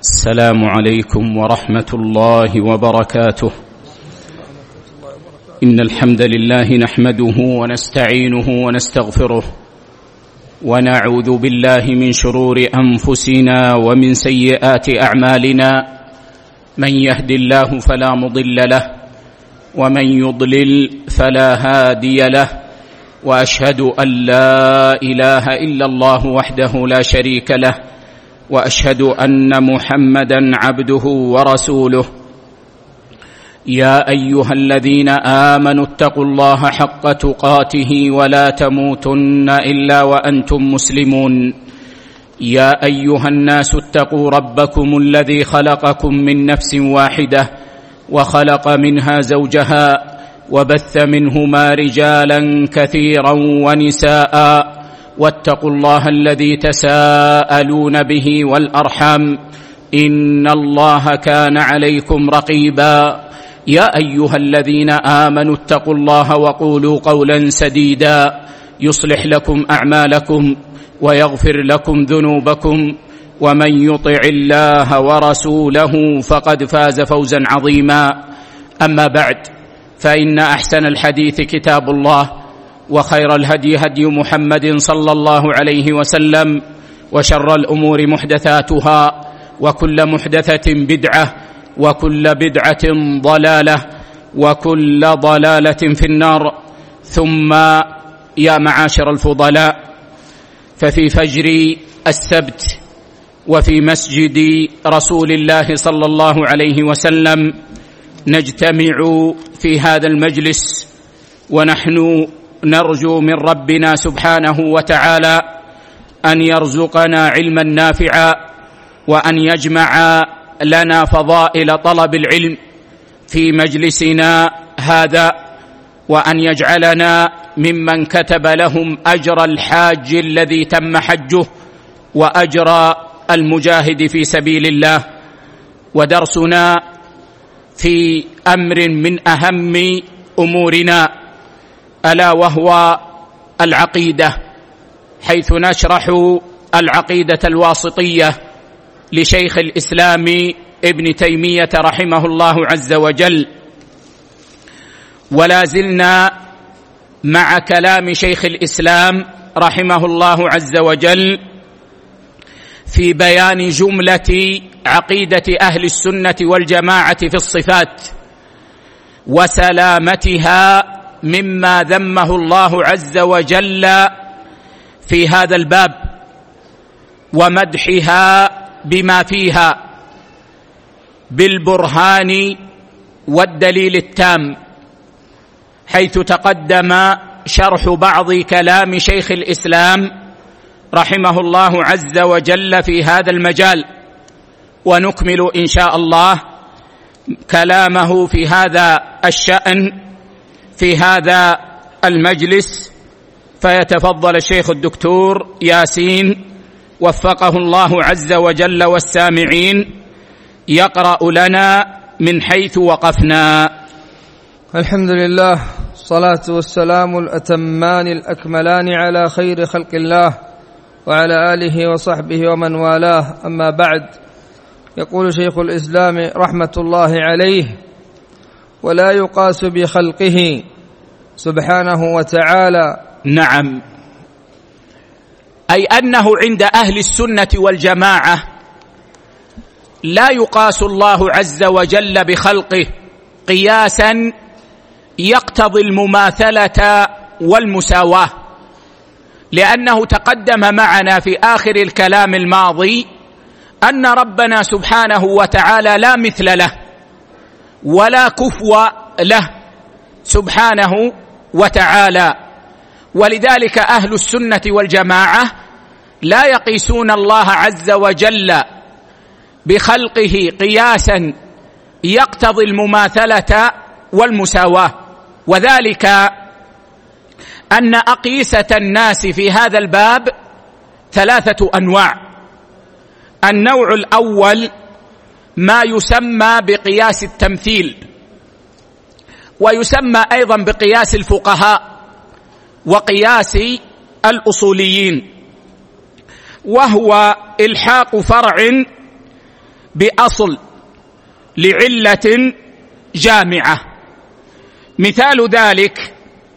السلام عليكم ورحمة الله وبركاته. إن الحمد لله نحمده ونستعينه ونستغفره، ونعوذ بالله من شرور أنفسنا ومن سيئات أعمالنا. من يهد الله فلا مضل له، ومن يضلل فلا هادي له، وأشهد أن لا إله إلا الله وحده لا شريك له، وأشهد أن محمدًا عبده ورسوله. يا أيها الذين آمنوا اتقوا الله حق تقاته ولا تموتن إلا وأنتم مسلمون. يا أيها الناس اتقوا ربكم الذي خلقكم من نفس واحدة، وخلق منها زوجها، وبث منهما رجالا كثيرا ونساء، واتقوا الله الذي تساءلون به والأرحام، إن الله كان عليكم رقيبا. يا أيها الذين آمنوا اتقوا الله وقولوا قولا سديدا يصلح لكم أعمالكم ويغفر لكم ذنوبكم، ومن يطع الله ورسوله فقد فاز فوزا عظيما. أما بعد، فإن أحسن الحديث كتاب الله، وخير الهدي هدي محمد صلى الله عليه وسلم، وشر الأمور محدثاتها، وكل محدثة بدعة، وكل بدعة ضلالة، وكل ضلالة في النار. ثم يا معاشر الفضلاء، ففي فجر السبت وفي مسجد رسول الله صلى الله عليه وسلم نجتمع في هذا المجلس، ونحن نرجو من ربنا سبحانه وتعالى أن يرزقنا علما نافعا، وأن يجمع لنا فضائل طلب العلم في مجلسنا هذا، وأن يجعلنا ممن كتب لهم أجر الحاج الذي تم حجه وأجر المجاهد في سبيل الله. ودرسنا في أمر من أهم أمورنا، ألا وهو العقيدة، حيث نشرح العقيدة الواسطية لشيخ الإسلام ابن تيمية رحمه الله عز وجل. ولا زلنا مع كلام شيخ الإسلام رحمه الله عز وجل في بيان جملة عقيدة أهل السنة والجماعة في الصفات، وسلامتها مما ذمه الله عز وجل في هذا الباب، ومدحها بما فيها بالبرهان والدليل التام، حيث تقدم شرح بعض كلام شيخ الإسلام رحمه الله عز وجل في هذا المجال، ونكمل إن شاء الله كلامه في هذا الشأن في هذا المجلس. فيتفضل الشيخ الدكتور ياسين وفقه الله عز وجل والسامعين يقرأ لنا من حيث وقفنا. الحمد لله، الصلاة والسلام الأتمان الأكملان على خير خلق الله وعلى آله وصحبه ومن والاه. أما بعد، يقول شيخ الإسلام رحمة الله عليه: ولا يقاس بخلقه سبحانه وتعالى. نعم، أي أنه عند أهل السنة والجماعة لا يقاس الله عز وجل بخلقه قياسا يقتضي المماثلة والمساواة، لأنه تقدم معنا في آخر الكلام الماضي أن ربنا سبحانه وتعالى لا مثل له ولا كفو له سبحانه وتعالى. ولذلك أهل السنة والجماعة لا يقيسون الله عز وجل بخلقه قياسا يقتضي المماثلة والمساواة، وذلك أن أقيسة الناس في هذا الباب ثلاثة أنواع. النوع الأول ما يسمى بقياس التمثيل، ويسمى أيضا بقياس الفقهاء وقياس الأصوليين، وهو إلحاق فرع بأصل لعلة جامعة. مثال ذلك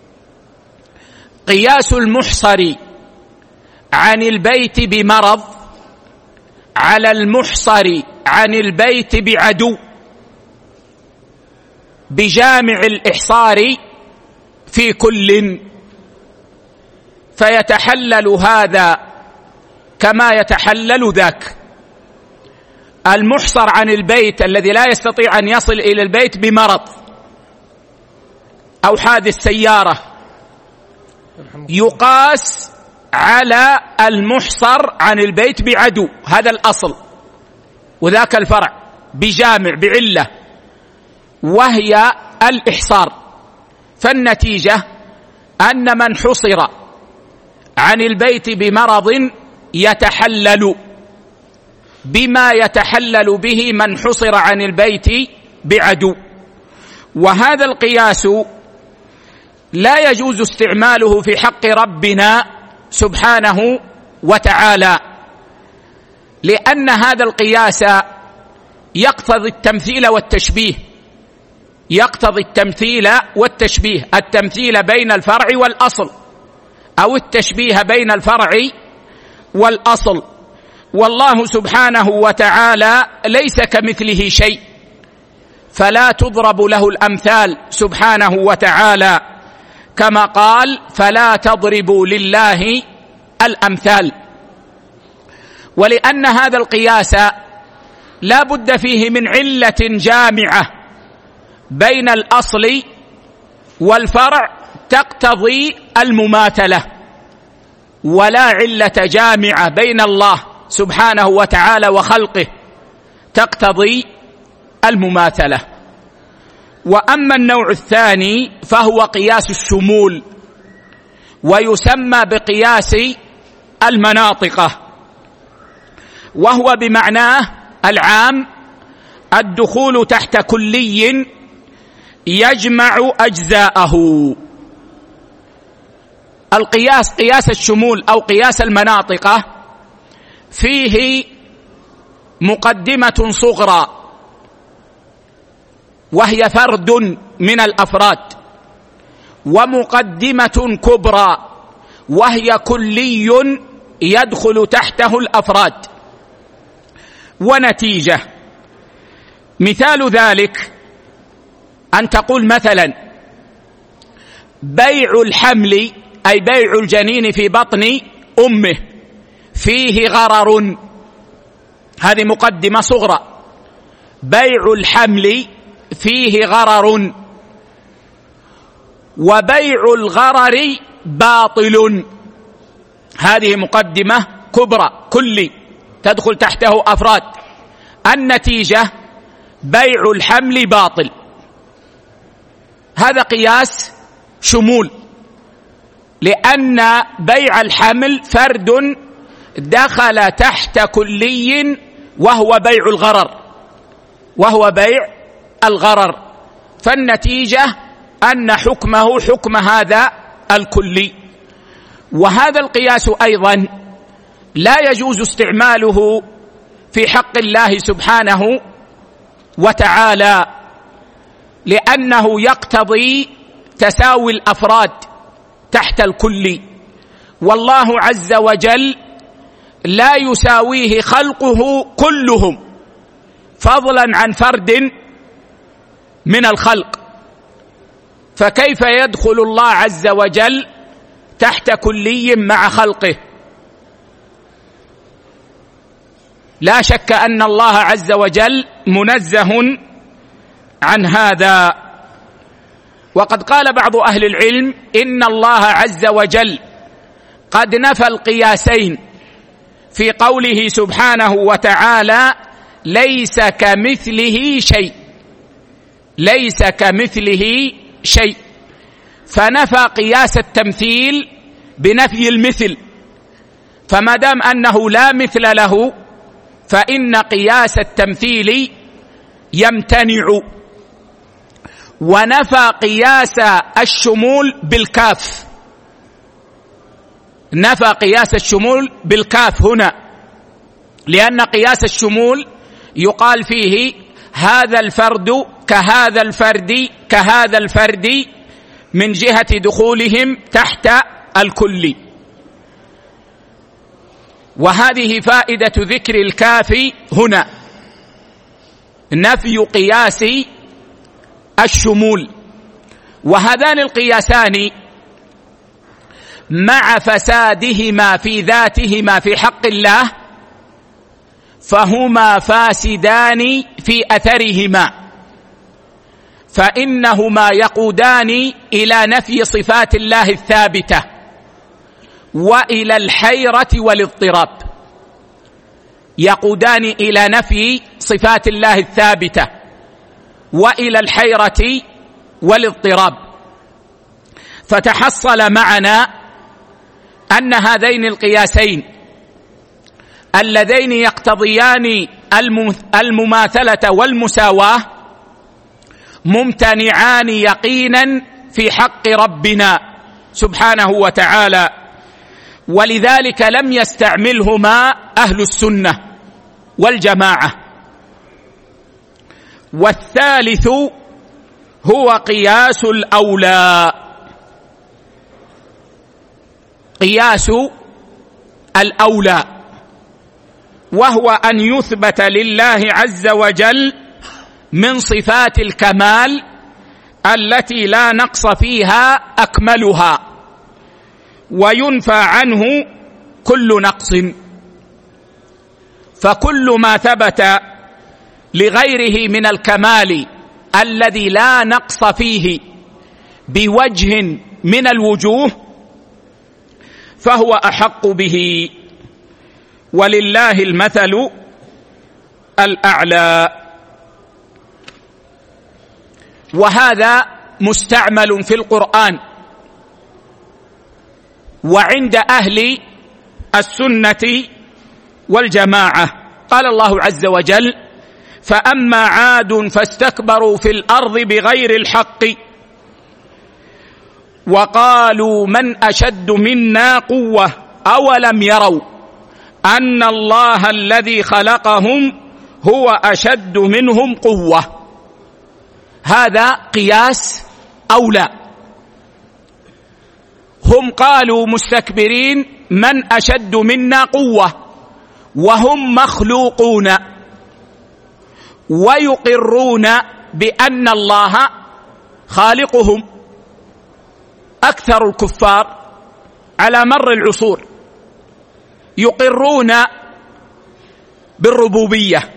قياس المحصر عن البيت بمرض على المحصر عن البيت بعدو بجامع الإحصار في كل، فيتحلل هذا كما يتحلل ذاك. المحصر عن البيت الذي لا يستطيع أن يصل إلى البيت بمرض أو حادث سيارة يقاس على المحصر عن البيت بعدو، هذا الأصل وذاك الفرع بجامع بعلة وهي الإحصار. فالنتيجة أن من حصر عن البيت بمرض يتحلل بما يتحلل به من حصر عن البيت بعدو. وهذا القياس لا يجوز استعماله في حق ربنا سبحانه وتعالى، لأن هذا القياس يقتضي التمثيل والتشبيه، يقتضي التمثيل والتشبيه، التمثيل بين الفرع والأصل أو التشبيه بين الفرع والأصل. والله سبحانه وتعالى ليس كمثله شيء، فلا تضرب له الأمثال سبحانه وتعالى، كما قال فلا تضربوا لله الأمثال. ولأن هذا القياس لا بد فيه من علة جامعة بين الأصل والفرع تقتضي المماثلة، ولا علة جامعة بين الله سبحانه وتعالى وخلقه تقتضي المماثلة. وأما النوع الثاني فهو قياس الشمول، ويسمى بقياس المناطقة، وهو بمعناه العام الدخول تحت كلي يجمع أجزاءه. القياس قياس الشمول أو قياس المناطقة فيه مقدمة صغرى وهي فرد من الأفراد، ومقدمة كبرى وهي كلي يدخل تحته الأفراد. ونتيجة مثال ذلك أن تقول مثلا بيع الحمل أي بيع الجنين في بطن أمه فيه غرر، هذه مقدمة صغرى، بيع الحمل فيه غرر، وبيع الغرر باطل، هذه مقدمة كبرى كلي تدخل تحته أفراد. النتيجة بيع الحمل باطل. هذا قياس شمول، لأن بيع الحمل فرد دخل تحت كلي وهو بيع الغرر، وهو بيع الغرر، فالنتيجة أن حكمه حكم هذا الكلي. وهذا القياس أيضا لا يجوز استعماله في حق الله سبحانه وتعالى، لأنه يقتضي تساوي الأفراد تحت الكل، والله عز وجل لا يساويه خلقه كلهم فضلا عن فرد من الخلق، فكيف يدخل الله عز وجل تحت كلي مع خلقه؟ لا شك أن الله عز وجل منزه عن هذا. وقد قال بعض أهل العلم إن الله عز وجل قد نفى القياسين في قوله سبحانه وتعالى ليس كمثله شيء، ليس كمثله شيء، فنفى قياس التمثيل بنفي المثل، فما دام أنه لا مثل له فإن قياس التمثيل يمتنع. ونفى قياس الشمول بالكاف، نفى قياس الشمول بالكاف هنا، لأن قياس الشمول يقال فيه هذا الفرد كهذا الفرد كهذا الفرد من جهة دخولهم تحت الكل. وهذه فائدة ذكر الكاف هنا، نفي قياس الشمول. وهذان القياسان مع فسادهما في ذاتهما في حق الله فهما فاسدان في أثرهما، فإنهما يقودان إلى نفي صفات الله الثابتة وإلى الحيرة والاضطراب، يقودان إلى نفي صفات الله الثابتة وإلى الحيرة والاضطراب. فتحصل معنا أن هذين القياسين اللذين يقتضيان المماثلة والمساواة ممتنعان يقينا في حق ربنا سبحانه وتعالى، ولذلك لم يستعملهما أهل السنة والجماعة. والثالث هو قياس الأولى، قياس الأولى، وهو أن يثبت لله عز وجل من صفات الكمال التي لا نقص فيها أكملها، وينفى عنه كل نقص. فكل ما ثبت لغيره من الكمال الذي لا نقص فيه بوجه من الوجوه فهو أحق به، ولله المثل الأعلى. وهذا مستعمل في القرآن وعند أهل السنة والجماعة. قال الله عز وجل: فأما عاد فاستكبروا في الأرض بغير الحق وقالوا من أشد منا قوة أولم يروا أن الله الذي خلقهم هو أشد منهم قوة. هذا قياس أولى. هم قالوا مستكبرين من أشد منا قوة وهم مخلوقون، ويقرون بأن الله خالقهم. أكثر الكفار على مر العصور يقرون بالربوبية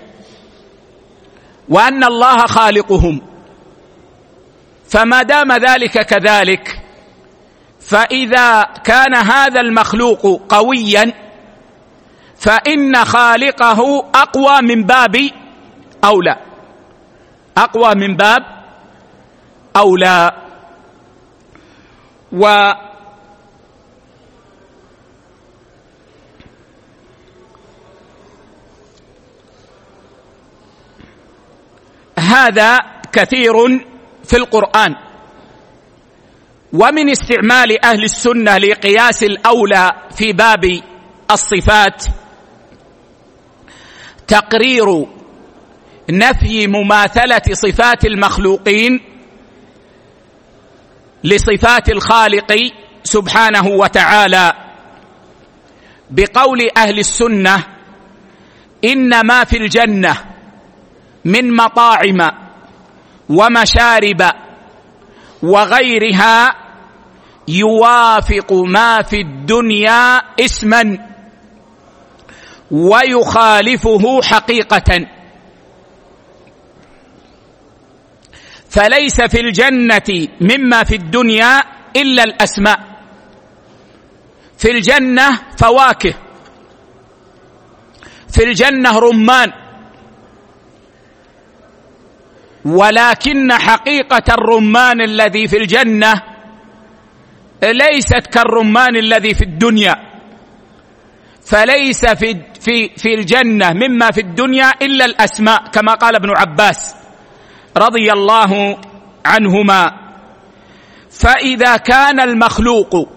وأن الله خالقهم، فما دام ذلك كذلك فإذا كان هذا المخلوق قويا فإن خالقه أقوى من باب أولى، أقوى من باب أولى. وهذا كثير في القرآن. ومن استعمال أهل السنة لقياس الأولى في باب الصفات تقرير نفي مماثلة صفات المخلوقين لصفات الخالق سبحانه وتعالى، بقول أهل السنة: إن ما في الجنة من مطاعم ومشارب وغيرها يوافق ما في الدنيا اسما ويخالفه حقيقة، فليس في الجنة مما في الدنيا إلا الأسماء. في الجنة فواكه، في الجنة رمان، ولكن حقيقة الرمان الذي في الجنة ليست كالرمان الذي في الدنيا، فليس في الجنة مما في الدنيا إلا الأسماء، كما قال ابن عباس رضي الله عنهما. فإذا كان المخلوق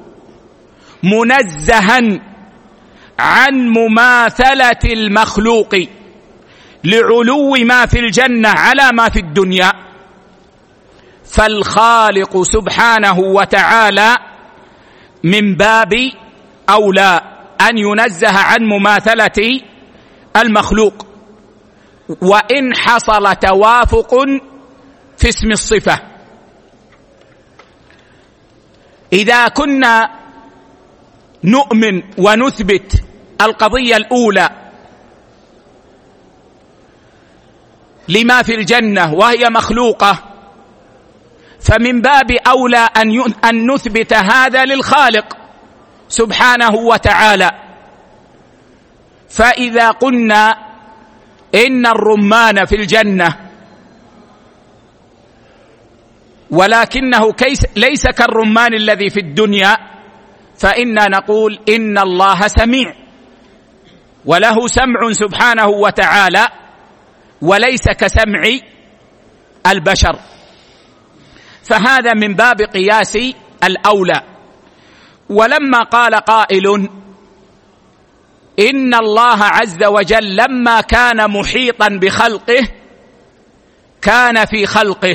منزها عن مماثلة المخلوق لعلو ما في الجنة على ما في الدنيا، فالخالق سبحانه وتعالى من باب أولى أن ينزه عن مماثلة المخلوق، وإن حصل توافق في اسم الصفة. إذا كنا نؤمن ونثبت القضية الأولى لما في الجنة وهي مخلوقة، فمن باب أولى أن نثبت هذا للخالق سبحانه وتعالى. فإذا قلنا إن الرمان في الجنة ولكنه ليس كالرمان الذي في الدنيا، فإنا نقول إن الله سميع وله سمع سبحانه وتعالى وليس كسمع البشر، فهذا من باب قياس الأولى. ولما قال قائل إن الله عز وجل لما كان محيطا بخلقه كان في خلقه،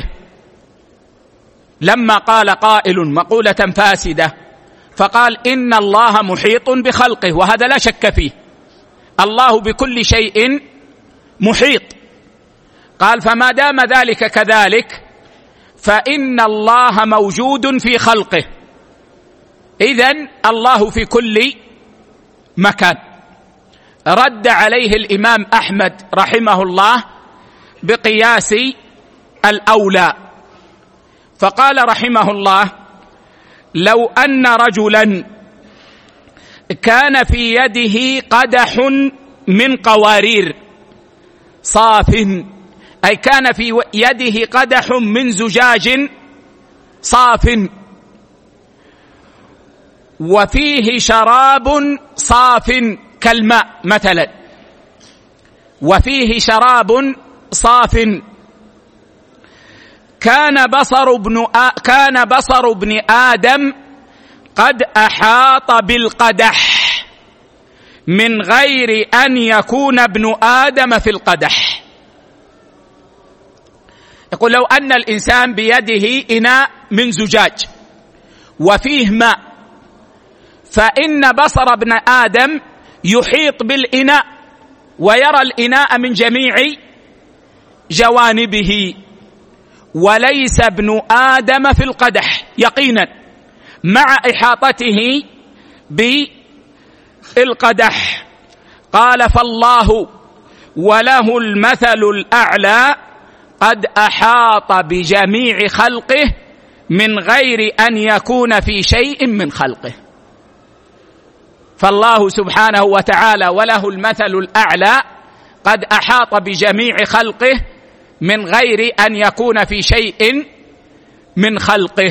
لما قال قائل مقولة فاسدة فقال إن الله محيط بخلقه، وهذا لا شك فيه، الله بكل شيء محيط. قال فما دام ذلك كذلك فإن الله موجود في خلقه، إذن الله في كل مكان. رد عليه الإمام أحمد رحمه الله بقياس الأولى، فقال رحمه الله لو أن رجلا كان في يده قدح من قوارير صاف، أي كان في يده قدح من زجاج صاف وفيه شراب صاف كالماء مثلا، وفيه شراب صاف، كان بصر ابن آدم قد أحاط بالقدح من غير أن يكون ابن آدم في القدح. يقول لو أن الإنسان بيده إناء من زجاج وفيه ماء، فإن بصر ابن آدم يحيط بالإناء ويرى الإناء من جميع جوانبه، وليس ابن آدم في القدح يقينا مع إحاطته بالقدح. قال فالله وله المثل الأعلى قد أحاط بجميع خلقه من غير أن يكون في شيء من خلقه. فالله سبحانه وتعالى وله المثل الأعلى قد أحاط بجميع خلقه من غير أن يكون في شيء من خلقه.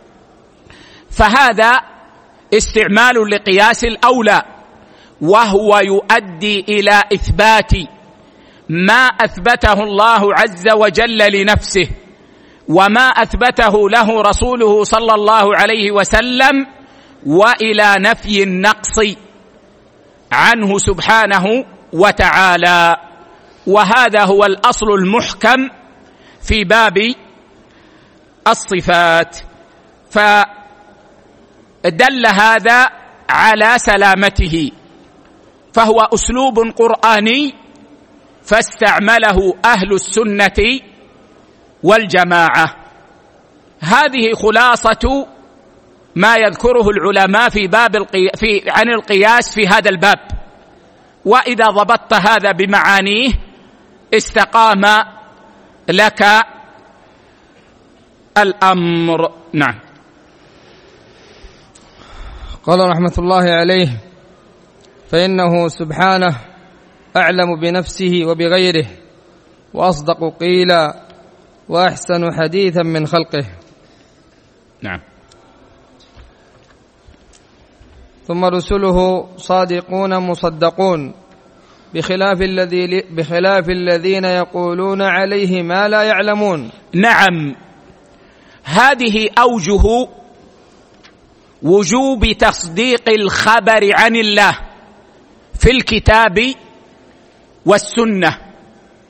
فهذا استعمال لقياس الأولى، وهو يؤدي إلى إثبات ما أثبته الله عز وجل لنفسه وما أثبته له رسوله صلى الله عليه وسلم، وإلى نفي النقص عنه سبحانه وتعالى. وهذا هو الأصل المحكم في باب الصفات، فدل هذا على سلامته، فهو أسلوب قرآني فاستعمله أهل السنة والجماعة. هذه خلاصة ما يذكره العلماء في باب عن القياس في هذا الباب، وإذا ضبطت هذا بمعانيه استقام لك الأمر. نعم. قال رحمة الله عليه فإنه سبحانه أعلم بنفسه وبغيره وأصدق قيلا وأحسن حديثا من خلقه. نعم. ثم رسله صادقون مصدقون بخلاف الذين يقولون عليه ما لا يعلمون. نعم، هذه أوجه وجوب تصديق الخبر عن الله في الكتاب والسنة.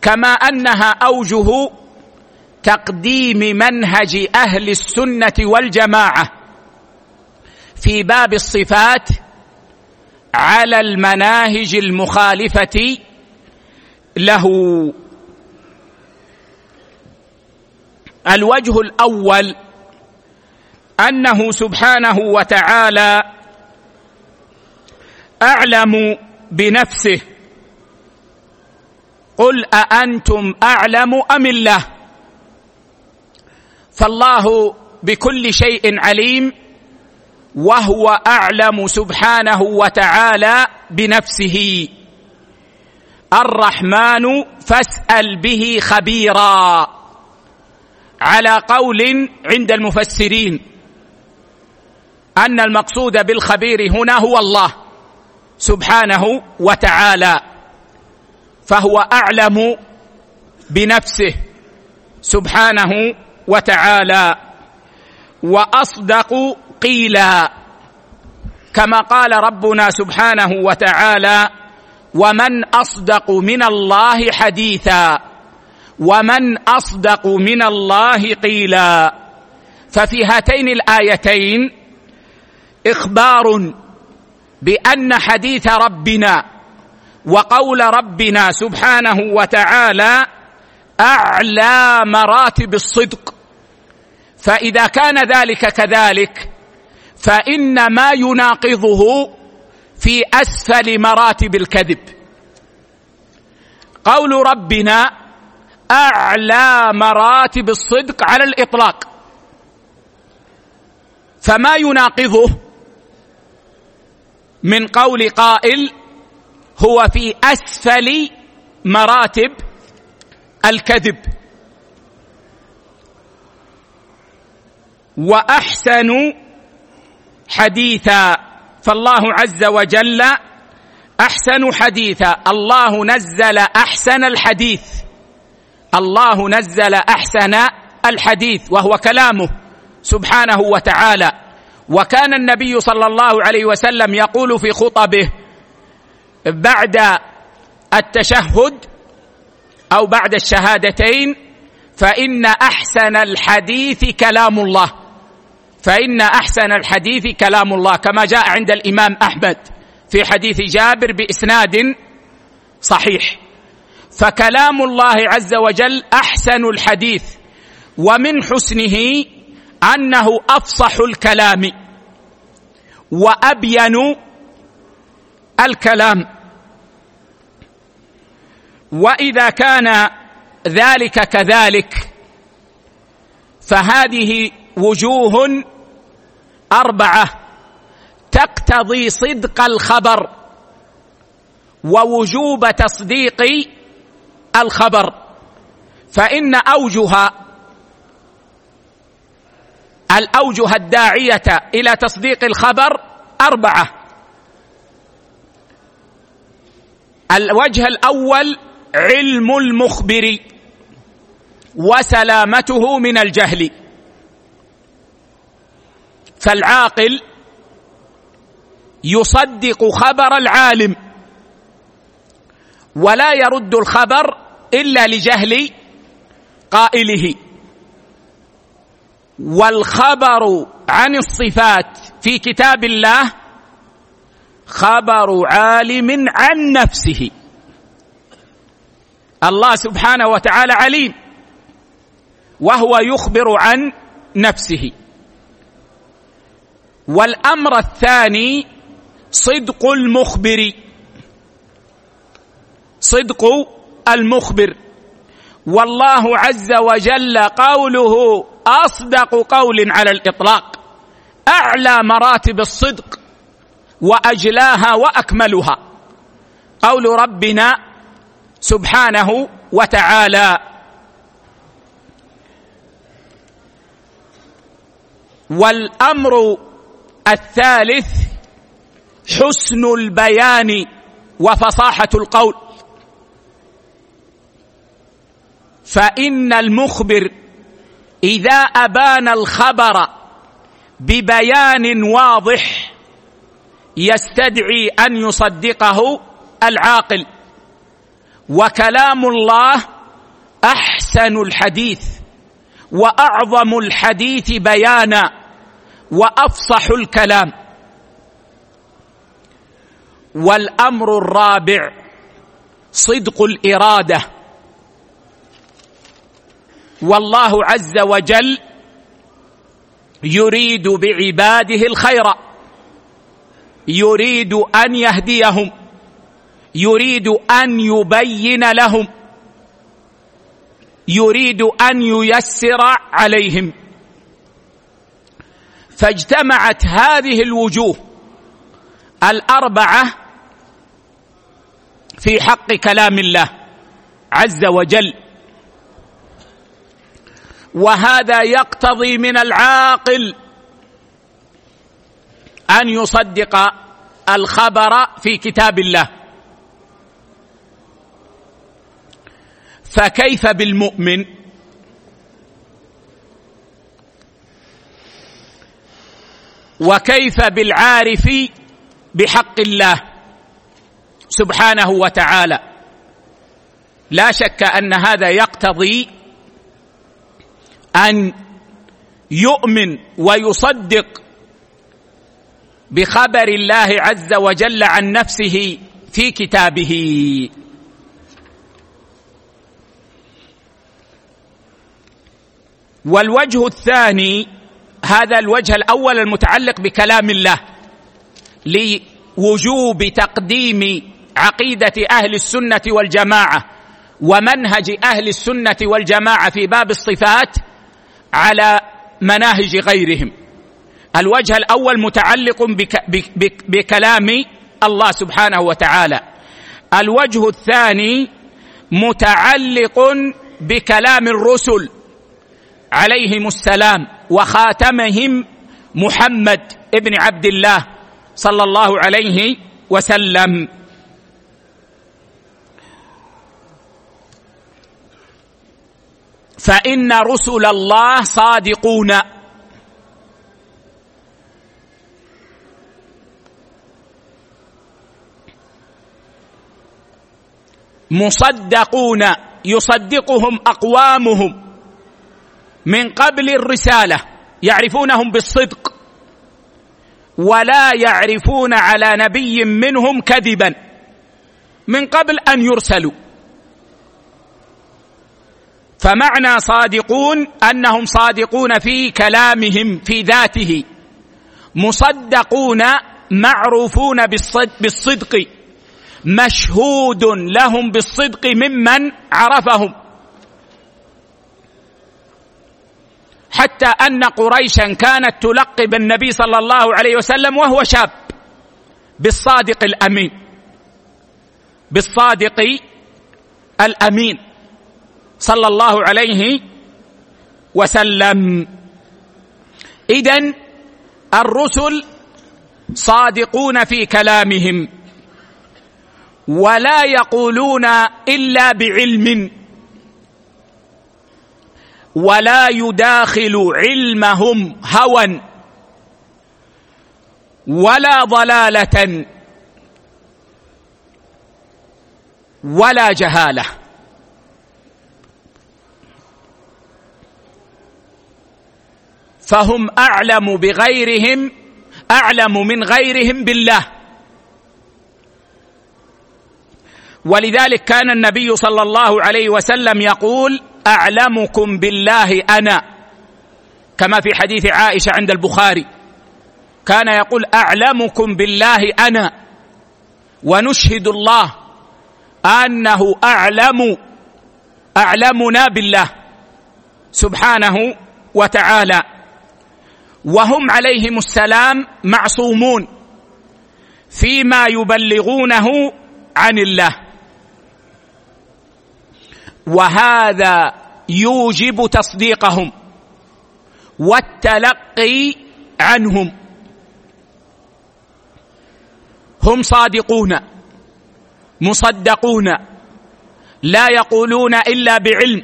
كما أنها أوجه تقديم منهج أهل السنة والجماعة في باب الصفات على المناهج المخالفة له. الوجه الأول أنه سبحانه وتعالى أعلم بنفسه. قل أأنتم أعلم أم الله؟ فالله بكل شيء عليم، وهو أعلم سبحانه وتعالى بنفسه. الرحمن فاسأل به خبيرا، على قول عند المفسرين أن المقصود بالخبير هنا هو الله سبحانه وتعالى، فهو أعلم بنفسه سبحانه وتعالى، وأصدق قيلا، كما قال ربنا سبحانه وتعالى: ومن أصدق من الله حديثا، ومن أصدق من الله قيلا. ففي هاتين الآيتين إخبار بأن حديث ربنا وقول ربنا سبحانه وتعالى أعلى مراتب الصدق، فإذا كان ذلك كذلك فإن ما يناقضه في أسفل مراتب الكذب. قول ربنا أعلى مراتب الصدق على الإطلاق، فما يناقضه من قول قائل هو في أسفل مراتب الكذب. وأحسن حديثا، فالله عز وجل أحسن حديثا. الله نزل أحسن الحديث، الله نزل أحسن الحديث وهو كلامه سبحانه وتعالى. وكان النبي صلى الله عليه وسلم يقول في خطبه بعد التشهد أو بعد الشهادتين: فإن أحسن الحديث كلام الله، فإن أحسن الحديث كلام الله، كما جاء عند الإمام أحمد في حديث جابر بإسناد صحيح. فكلام الله عز وجل أحسن الحديث، ومن حسنه أنه أفصح الكلام وأبين الكلام. وإذا كان ذلك كذلك فهذه وجوه 4 تقتضي صدق الخبر ووجوب تصديق الخبر. فإن الأوجه الداعية إلى تصديق الخبر 4. الوجه الأول علم المخبر وسلامته من الجهل، فالعاقل يصدق خبر العالم ولا يرد الخبر إلا لجهل قائله. والخبر عن الصفات في كتاب الله خبر عالم عن نفسه. الله سبحانه وتعالى عليم وهو يخبر عن نفسه. والأمر الثاني صدق المخبر، صدق المخبر. والله عز وجل قوله أصدق قول على الإطلاق، أعلى مراتب الصدق وأجلاها وأكملها قول ربنا سبحانه وتعالى. والأمر الثالث حسن البيان وفصاحة القول، فإن المخبر إذا أبان الخبر ببيان واضح يستدعي أن يصدقه العاقل. وكلام الله أحسن الحديث وأعظم الحديث بيانا وأفصح الكلام. والأمر الرابع صدق الإرادة، والله عز وجل يريد بعباده الخير، يريد أن يهديهم، يريد أن يبين لهم، يريد أن ييسر عليهم. فاجتمعت هذه الوجوه الأربعة في حق كلام الله عز وجل، وهذا يقتضي من العاقل أن يصدق الخبر في كتاب الله. فكيف بالمؤمن؟ وكيف بالعارف بحق الله سبحانه وتعالى؟ لا شك أن هذا يقتضي أن يؤمن ويصدق بخبر الله عز وجل عن نفسه في كتابه. والوجه الثاني، هذا الوجه الأول المتعلق بكلام الله، لوجوب تقديم عقيدة أهل السنة والجماعة ومنهج أهل السنة والجماعة في باب الصفات على مناهج غيرهم. الوجه الأول متعلق بكلام الله سبحانه وتعالى. الوجه الثاني متعلق بكلام الرسل عليهم السلام، وخاتمهم محمد ابن عبد الله صلى الله عليه وسلم. فإن رسل الله صادقون، مصدقون، يصدقهم أقوامهم من قبل الرسالة، يعرفونهم بالصدق ولا يعرفون على نبي منهم كذبا من قبل أن يرسلوا. فمعنى صادقون أنهم صادقون في كلامهم في ذاته، مصدقون معروفون بالصدق، مشهود لهم بالصدق ممن عرفهم، حتى أن قريشا كانت تلقب النبي صلى الله عليه وسلم وهو شاب بالصادق الأمين، بالصادق الأمين صلى الله عليه وسلم. إذن الرسل صادقون في كلامهم، ولا يقولون إلا بعلم، ولا يداخل علمهم هوى ولا ضلالة ولا جهالة. فهم أعلم بغيرهم، أعلم من غيرهم بالله. ولذلك كان النبي صلى الله عليه وسلم يقول: أعلمكم بالله أنا، كما في حديث عائشة عند البخاري، كان يقول: أعلمكم بالله أنا، ونشهد الله أنه أعلمنا بالله سبحانه وتعالى. وهم عليهم السلام معصومون فيما يبلغونه عن الله، وهذا يوجب تصديقهم والتلقي عنهم. هم صادقون مصدقون، لا يقولون إلا بعلم،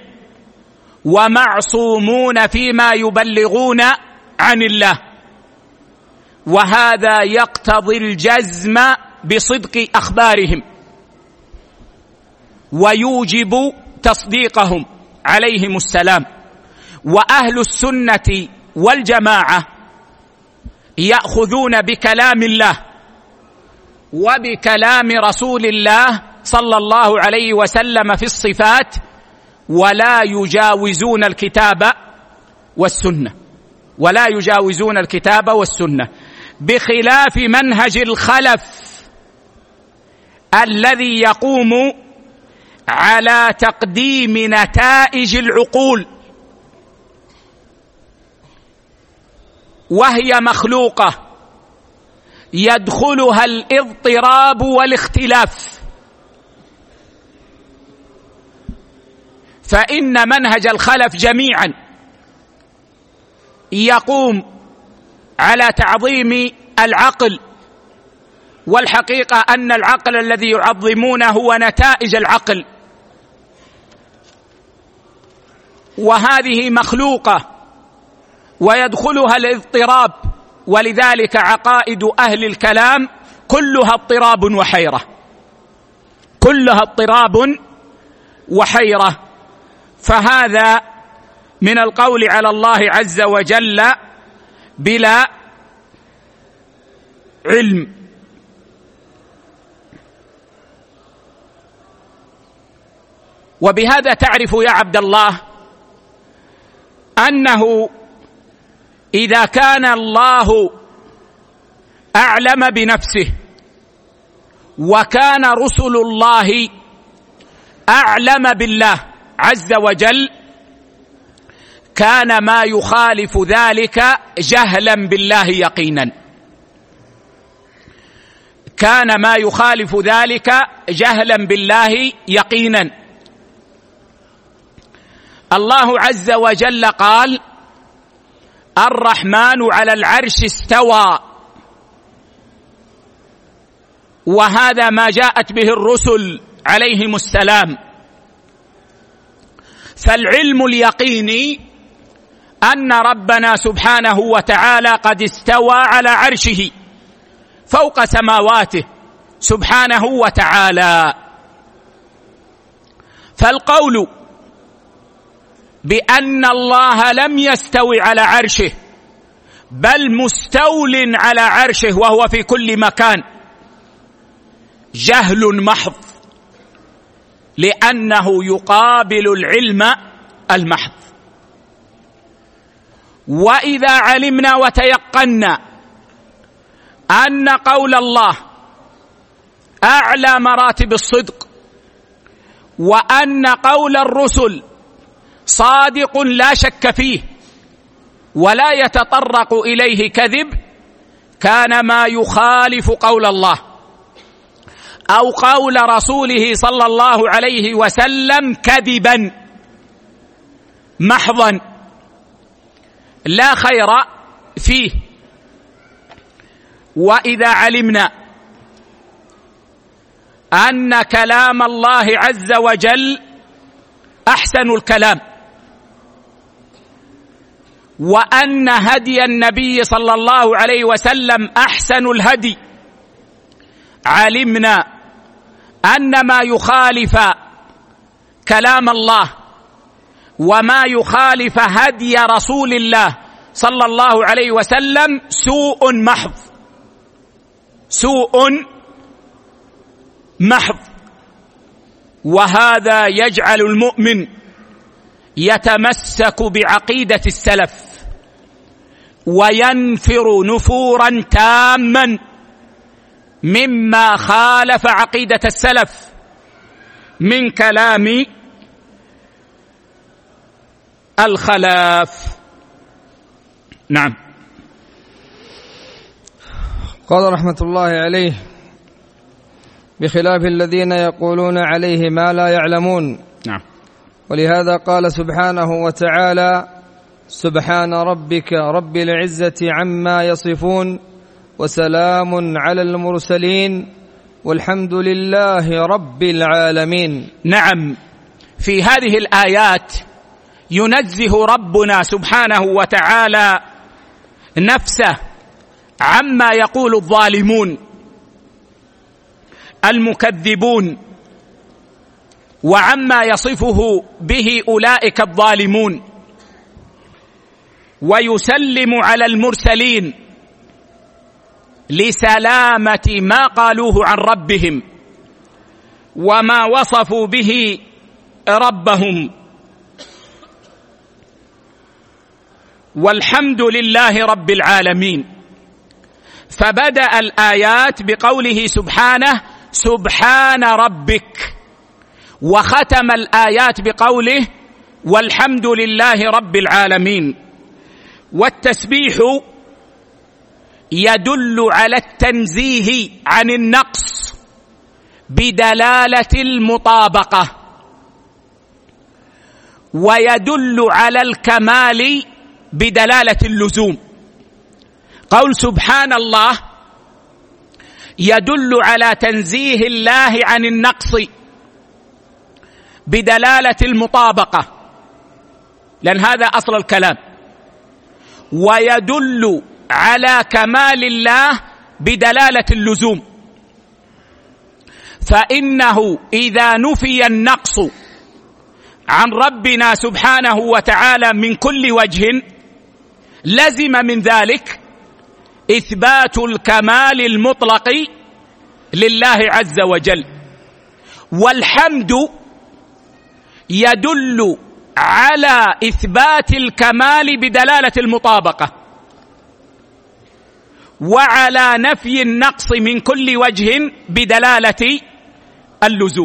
ومعصومون فيما يبلغون عن الله، وهذا يقتضي الجزم بصدق أخبارهم ويوجب تصديقهم عليهم السلام. وأهل السنة والجماعة يأخذون بكلام الله وبكلام رسول الله صلى الله عليه وسلم في الصفات، ولا يجاوزون الكتاب والسنة، ولا يجاوزون الكتاب والسنة، بخلاف منهج الخلف الذي يقوم على تقديم نتائج العقول، وهي مخلوقة يدخلها الاضطراب والاختلاف. فإن منهج الخلف جميعا يقوم على تعظيم العقل، والحقيقة أن العقل الذي يعظمونه هو نتائج العقل، وهذه مخلوقة ويدخلها الاضطراب، ولذلك عقائد أهل الكلام كلها اضطراب وحيرة، كلها اضطراب وحيرة. فهذا من القول على الله عز وجل بلا علم. وبهذا تعرف يا عبد الله أنه إذا كان الله أعلم بنفسه وكان رسل الله أعلم بالله عز وجل، كان ما يخالف ذلك جهلا بالله يقينا، كان ما يخالف ذلك جهلا بالله يقينا. الله عز وجل قال: الرحمن على العرش استوى، وهذا ما جاءت به الرسل عليهم السلام. فالعلم اليقيني أن ربنا سبحانه وتعالى قد استوى على عرشه فوق سماواته سبحانه وتعالى. فالقول بأن الله لم يستوي على عرشه بل مستول على عرشه وهو في كل مكان جهل محض، لأنه يقابل العلم المحض. وإذا علمنا وتيقنا أن قول الله أعلى مراتب الصدق، وأن قول الرسل صادق لا شك فيه ولا يتطرق إليه كذب، كان ما يخالف قول الله أو قول رسوله صلى الله عليه وسلم كذبا محضا لا خير فيه. وإذا علمنا أن كلام الله عز وجل أحسن الكلام، وأن هدي النبي صلى الله عليه وسلم أحسن الهدي، علمنا أن ما يخالف كلام الله وما يخالف هدي رسول الله صلى الله عليه وسلم سوء محض، سوء محض. وهذا يجعل المؤمن يتمسك بعقيدة السلف وينفر نفورا تاما مما خالف عقيدة السلف من كلام الخلاف. نعم. قال رحمة الله عليه: بخلاف الذين يقولون عليه ما لا يعلمون. نعم. ولهذا قال سبحانه وتعالى: سبحان ربك رب العزة عما يصفون وسلام على المرسلين والحمد لله رب العالمين. نعم، في هذه الآيات ينزه ربنا سبحانه وتعالى نفسه عما يقول الظالمون المكذبون وعما يصفه به أولئك الظالمون، ويسلم على المرسلين لسلامة ما قالوه عن ربهم وما وصفوا به ربهم. والحمد لله رب العالمين. فبدأ الآيات بقوله سبحانه: سبحان ربك، وختم الآيات بقوله: والحمد لله رب العالمين. والتسبيح يدل على التنزيه عن النقص بدلالة المطابقة، ويدل على الكمال بدلالة اللزوم. قول سبحان الله يدل على تنزيه الله عن النقص بدلالة المطابقة، لأن هذا أصل الكلام، ويدل على كمال الله بدلالة اللزوم. فإنه إذا نفي النقص عن ربنا سبحانه وتعالى من كل وجه لزم من ذلك إثبات الكمال المطلق لله عز وجل. والحمد يدل على إثبات الكمال بدلالة المطابقة، وعلى نفي النقص من كل وجه بدلالة اللزوم.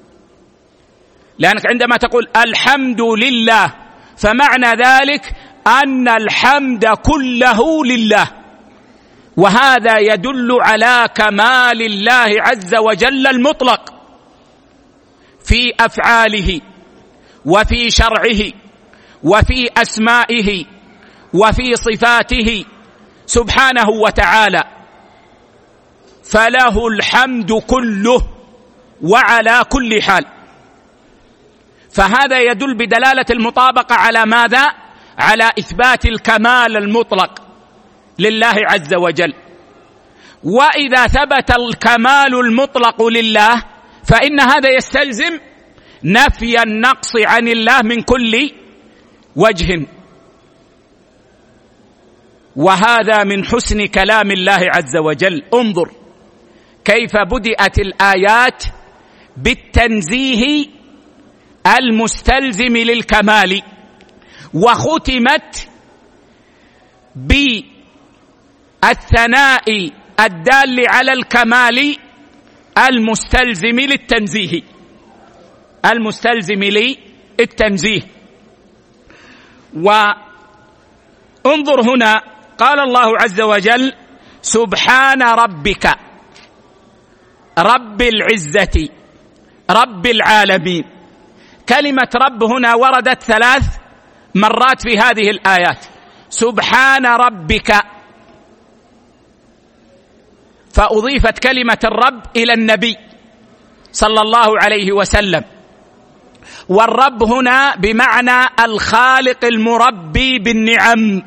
لأنك عندما تقول الحمد لله فمعنى ذلك أن الحمد كله لله، وهذا يدل على كمال الله عز وجل المطلق في أفعاله وفي شرعه وفي أسمائه وفي صفاته سبحانه وتعالى، فله الحمد كله وعلى كل حال. فهذا يدل بدلالة المطابقة على ماذا؟ على إثبات الكمال المطلق لله عز وجل. وإذا ثبت الكمال المطلق لله فإن هذا يستلزم نفي النقص عن الله من كل وجه، وهذا من حسن كلام الله عز وجل. انظر كيف بدأت الآيات بالتنزيه المستلزم للكمال، وختمت بالثناء الدال على الكمال المستلزم للتنزيه، المستلزم للتنزيه. وانظر هنا قال الله عز وجل: سبحان ربك رب العزة رب العالمين. كلمة رب هنا وردت 3 مرات في هذه الآيات. سبحان ربك، فأضيفت كلمة الرب إلى النبي صلى الله عليه وسلم. والرب هنا بمعنى الخالق المربي بالنعم.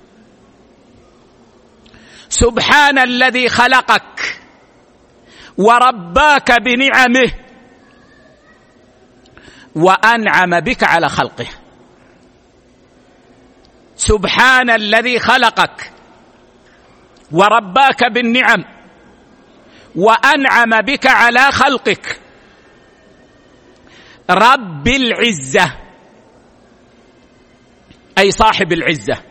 سبحان الذي خلقك ورباك بنعمه وأنعم بك على خلقه. سبحان الذي خلقك ورباك بالنعم وأنعم بك على خلقك. رب العزة أي صاحب العزة،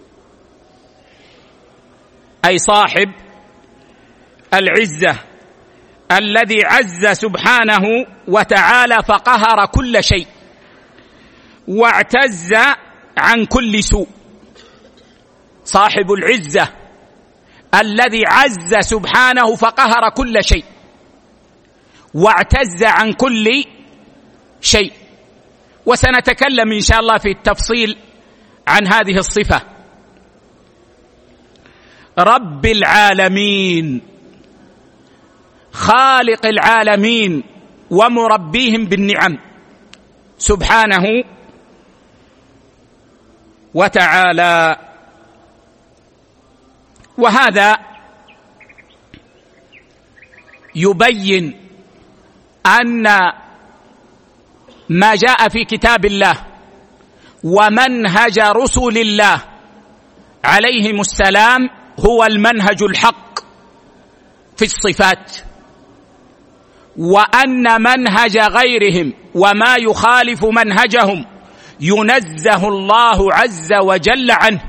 أي صاحب العزة الذي عز سبحانه وتعالى فقهر كل شيء واعتز عن كل سوء. صاحب العزة الذي عز سبحانه فقهر كل شيء واعتز عن كل شيء. وسنتكلم إن شاء الله في التفصيل عن هذه الصفة. رب العالمين، خالق العالمين ومربيهم بالنعم سبحانه وتعالى. وهذا يبين أن ما جاء في كتاب الله ومنهج رسل الله عليهم السلام هو المنهج الحق في الصفات، وأن منهج غيرهم وما يخالف منهجهم ينزه الله عز وجل عنه،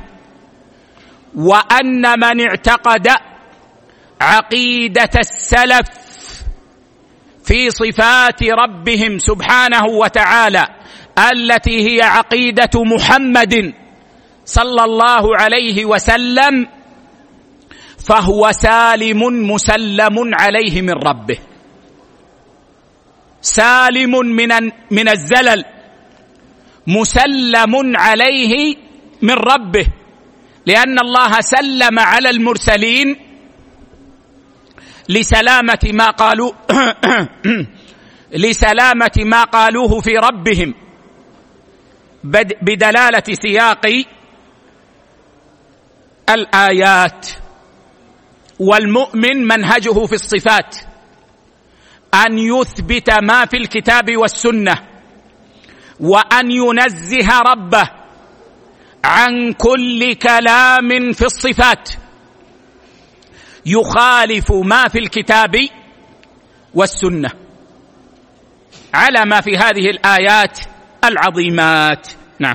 وأن من اعتقد عقيدة السلف في صفات ربهم سبحانه وتعالى التي هي عقيدة محمد صلى الله عليه وسلم فهو سالم مسلم عليه من ربه، سالم من الزلل، مسلم عليه من ربه، لأن الله سلم على المرسلين لسلامة ما قالوه في ربهم بدلالة سياق الآيات. والمؤمن منهجه في الصفات أن يثبت ما في الكتاب والسنة، وأن ينزه ربه عن كل كلام في الصفات يخالف ما في الكتاب والسنة على ما في هذه الآيات العظيمات. نعم.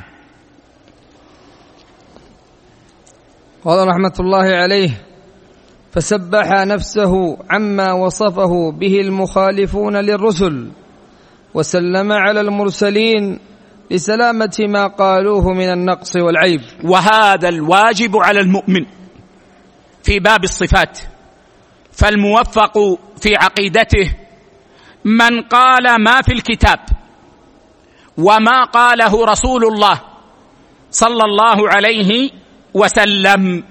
قال رحمة الله عليه: فسبح نفسه عما وصفه به المخالفون للرسل، وسلم على المرسلين لسلامة ما قالوه من النقص والعيب. وهذا الواجب على المؤمن في باب الصفات، فالموفق في عقيدته من قال ما في الكتاب وما قاله رسول الله صلى الله عليه وسلم،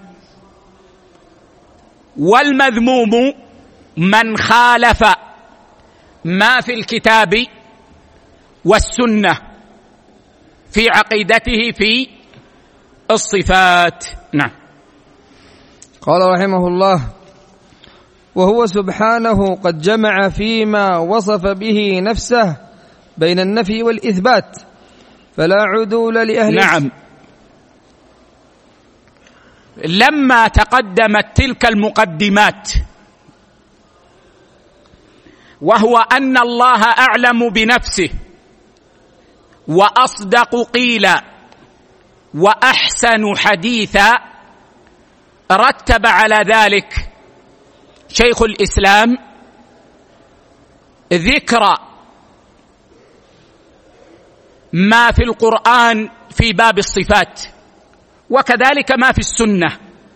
والمذموم من خالف ما في الكتاب والسنة في عقيدته في الصفات. نعم. قال رحمه الله: وهو سبحانه قد جمع فيما وصف به نفسه بين النفي والإثبات، فلا عدول لأهل. نعم. لما تقدمت تلك المقدمات وهو أن الله أعلم بنفسه وأصدق قيلا وأحسن حديثا، رتب على ذلك شيخ الإسلام ذكر ما في القرآن في باب الصفات، وكذلك ما في السنة.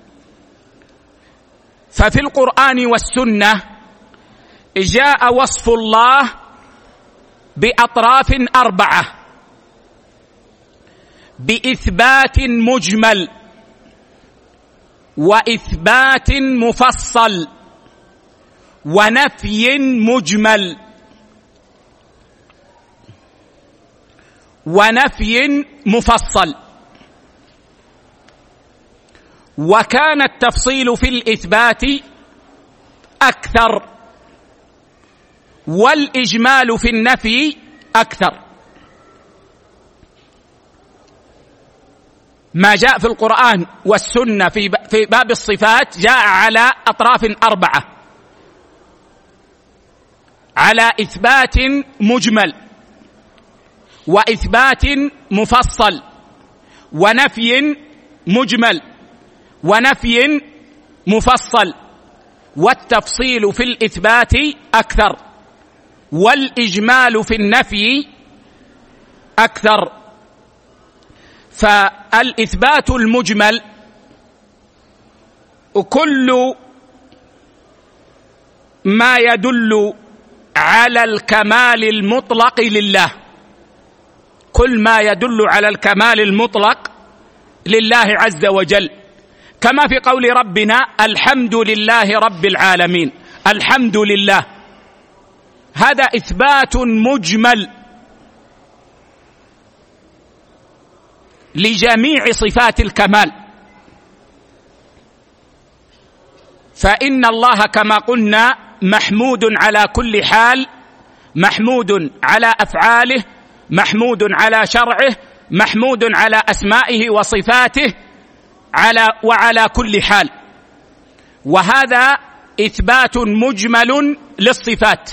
ففي القرآن والسنة جاء وصف الله بأطراف 4: بإثبات مجمل، وإثبات مفصل، ونفي مجمل، ونفي مفصل. وكان التفصيل في الإثبات أكثر، والإجمال في النفي أكثر. ما جاء في القرآن والسنة في باب الصفات جاء على أطراف 4: على إثبات مجمل، وإثبات مفصل، ونفي مجمل، ونفي مفصل. والتفصيل في الإثبات أكثر، والإجمال في النفي أكثر. فالإثبات المجمل كل ما يدل على الكمال المطلق لله، كل ما يدل على الكمال المطلق لله عز وجل، كما في قول ربنا: الحمد لله رب العالمين. الحمد لله، هذا إثبات مجمل لجميع صفات الكمال. فإن الله كما قلنا محمود على كل حال، محمود على أفعاله، محمود على شرعه، محمود على أسمائه وصفاته وعلى كل حال. وهذا إثبات مجمل للصفات.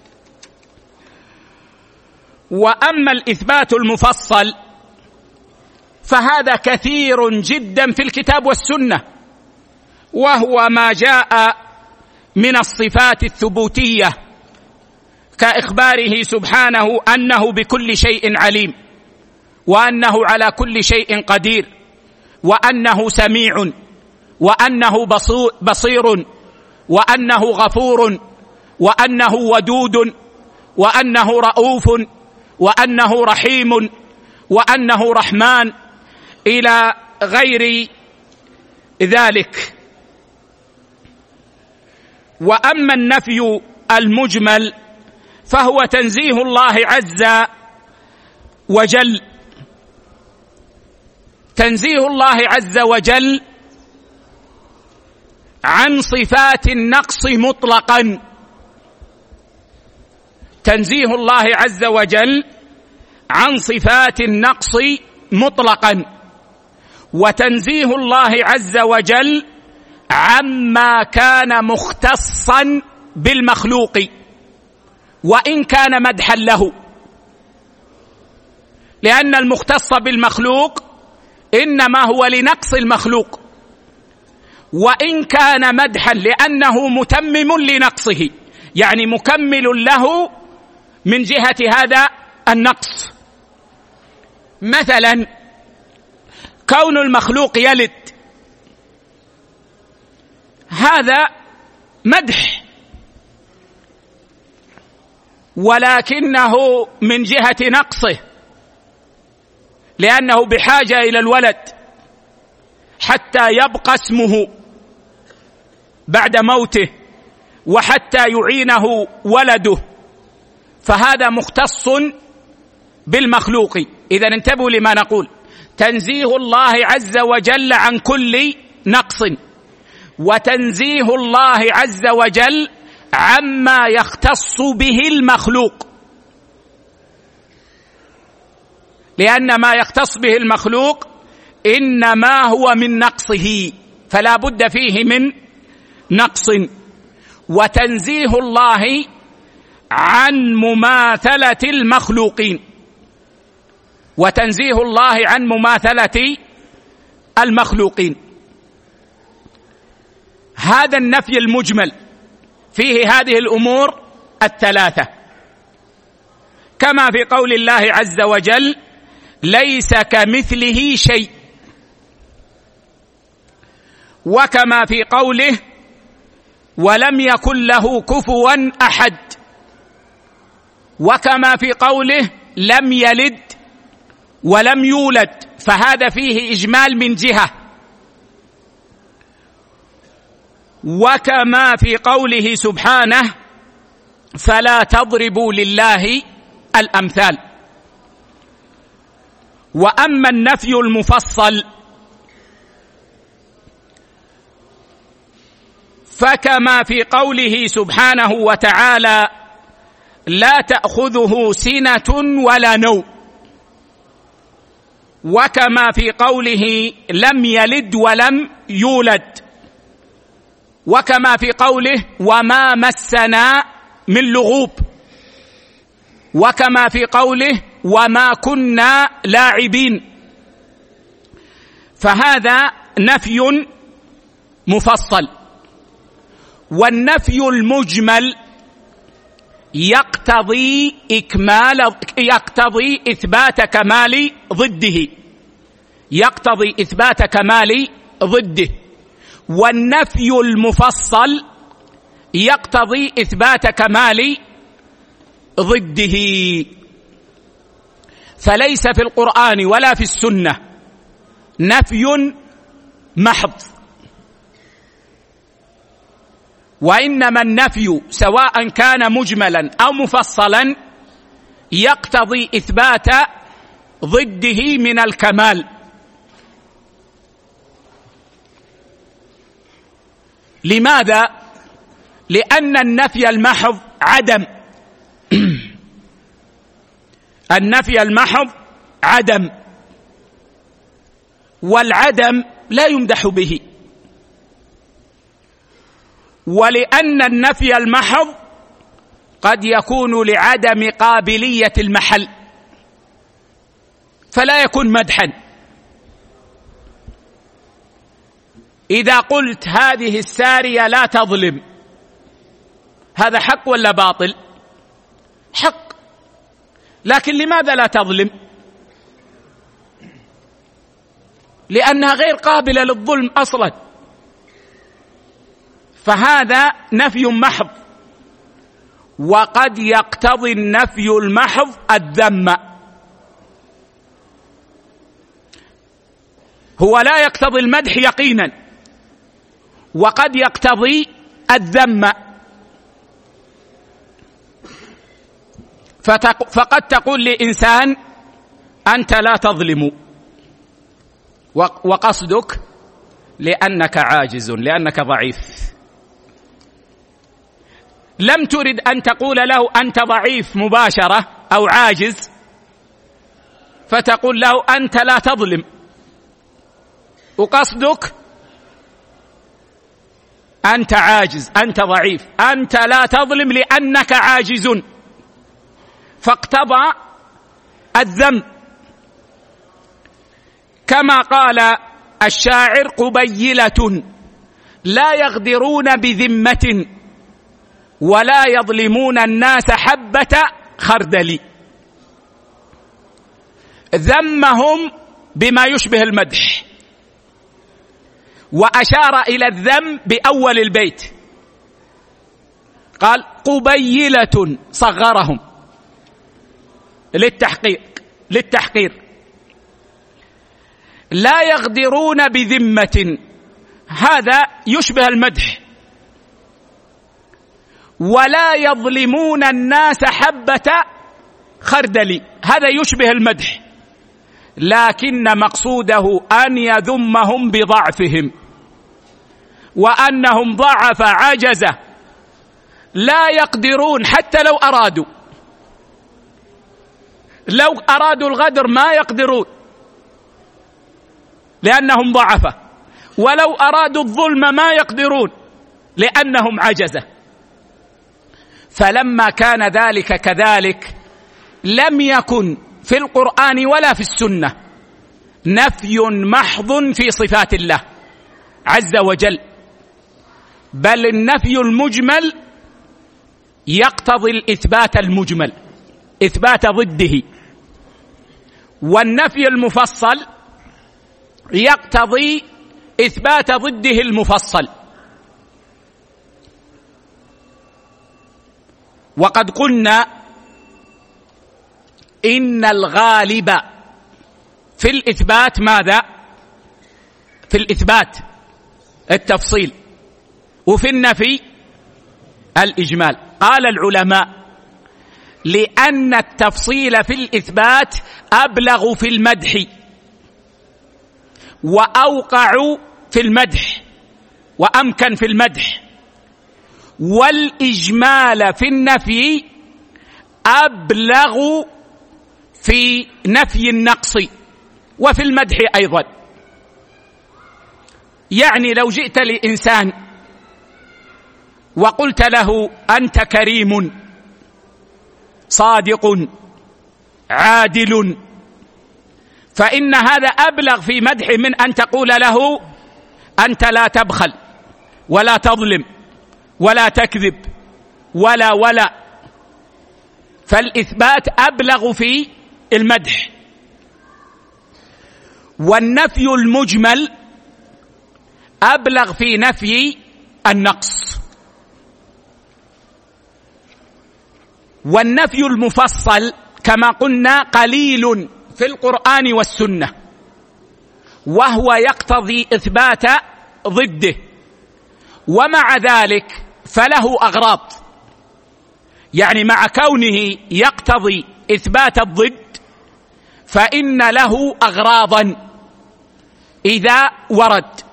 وأما الإثبات المفصل فهذا كثير جدا في الكتاب والسنة، وهو ما جاء من الصفات الثبوتية، كإخباره سبحانه أنه بكل شيء عليم، وأنه على كل شيء قدير، وأنه سميع، وأنه بصير، وأنه غفور، وأنه ودود، وأنه رؤوف، وأنه رحيم، وأنه رحمن، إلى غير ذلك. وأما النفي المجمل فهو تنزيه الله عز وجل، تنزيه الله عز وجل عن صفات النقص مطلقا، تنزيه الله عز وجل عن صفات النقص مطلقا، وتنزيه الله عز وجل عما كان مختصا بالمخلوق وإن كان مدحا له، لأن المختص بالمخلوق إنما هو لنقص المخلوق، وإن كان مدحا لأنه متمم لنقصه، يعني مكمل له من جهة هذا النقص. مثلا كون المخلوق يلد هذا مدح، ولكنه من جهة نقصه، لأنه بحاجة إلى الولد حتى يبقى اسمه بعد موته، وحتى يعينه ولده، فهذا مختص بالمخلوق. إذا انتبهوا لما نقول، تنزيه الله عز وجل عن كل نقص، وتنزيه الله عز وجل عما يختص به المخلوق، لأن ما يختص به المخلوق إنما هو من نقصه، فلا بد فيه من نقص. وتنزيه الله عن مماثلة المخلوقين، وتنزيه الله عن مماثلة المخلوقين. هذا النفي المجمل فيه هذه الأمور الثلاثة، كما في قول الله عز وجل: ليس كمثله شيء، وكما في قوله: ولم يكن له كفوا أحد، وكما في قوله: لم يلد ولم يولد، فهذا فيه إجمال من جهة. وكما في قوله سبحانه: فلا تضربوا لله الأمثال. وأما النفي المفصل فكما في قوله سبحانه وتعالى: لا تأخذه سنة ولا نوم، وكما في قوله: لم يلد ولم يولد، وكما في قوله: وما مسنا من لغوب، وكما في قوله: وما كنا لاعبين. فهذا نفي مفصل. والنفي المجمل يقتضي إثبات كمال ضده، يقتضي إثبات كمال ضده. والنفي المفصل يقتضي إثبات كمال ضده. فليس في القرآن ولا في السنة نفي محض، وإنما النفي سواء كان مجملا أو مفصلا يقتضي إثبات ضده من الكمال. لماذا؟ لأن النفي المحض عدم، النفي المحض عدم، والعدم لا يمدح به، ولأن النفي المحض قد يكون لعدم قابلية المحل فلا يكون مدحا. إذا قلت هذه السارية لا تظلم، هذا حق ولا باطل؟ حق، لكن لماذا لا تظلم؟ لأنها غير قابلة للظلم أصلا، فهذا نفي محض. وقد يقتضي النفي المحض الذم، هو لا يقتضي المدح يقينا، وقد يقتضي الذم. فقد تقول لإنسان أنت لا تظلم، وقصدك لأنك عاجز، لأنك ضعيف، لم ترد أن تقول له أنت ضعيف مباشرة أو عاجز، فتقول له أنت لا تظلم، وقصدك أنت عاجز، أنت ضعيف، أنت لا تظلم لأنك عاجز، فاقتضى الذم. كما قال الشاعر قبيلة لا يغدرون بذمة ولا يظلمون الناس حبة خردل، ذمهم بما يشبه المدح، وأشار إلى الذم بأول البيت، قال قبيلة، صغرهم للتحقير. لا يغدرون بذمة، هذا يشبه المدح، ولا يظلمون الناس حبة خردل، هذا يشبه المدح، لكن مقصوده أن يذمهم بضعفهم، وأنهم ضعف عجزة لا يقدرون حتى لو أرادوا الغدر ما يقدرون لأنهم ضعفة، ولو أرادوا الظلم ما يقدرون لأنهم عجزة. فلما كان ذلك كذلك لم يكن في القرآن ولا في السنة نفي محض في صفات الله عز وجل، بل النفي المجمل يقتضي الإثبات المجمل، إثبات ضده، والنفي المفصل يقتضي إثبات ضده المفصل. وقد قلنا إن الغالب في الإثبات ماذا؟ في الإثبات التفصيل، وفي النفي الإجمال. قال العلماء لأن التفصيل في الإثبات أبلغ في المدح وأوقع في المدح وأمكن في المدح، والإجمال في النفي أبلغ في نفي النقص وفي المدح أيضا. يعني لو جئت لإنسان وقلت له أنت كريم صادق عادل، فإن هذا أبلغ في مدحه من أن تقول له أنت لا تبخل ولا تظلم ولا تكذب ولا، فالإثبات أبلغ في المدح. والنفي المجمل أبلغ في نفي النقص. والنفي المفصل كما قلنا قليل في القرآن والسنة، وهو يقتضي إثبات ضده، ومع ذلك فله أغراض، يعني مع كونه يقتضي إثبات الضد فإن له أغراضا إذا ورد،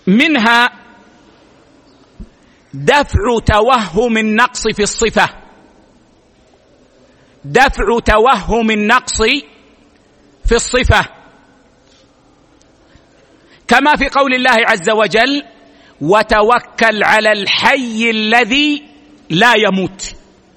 منها دفع توهم النقص في الصفة دفع توهم النقص في الصفة، كما في قول الله عز وجل: وتوكل على الحي الذي لا يموت.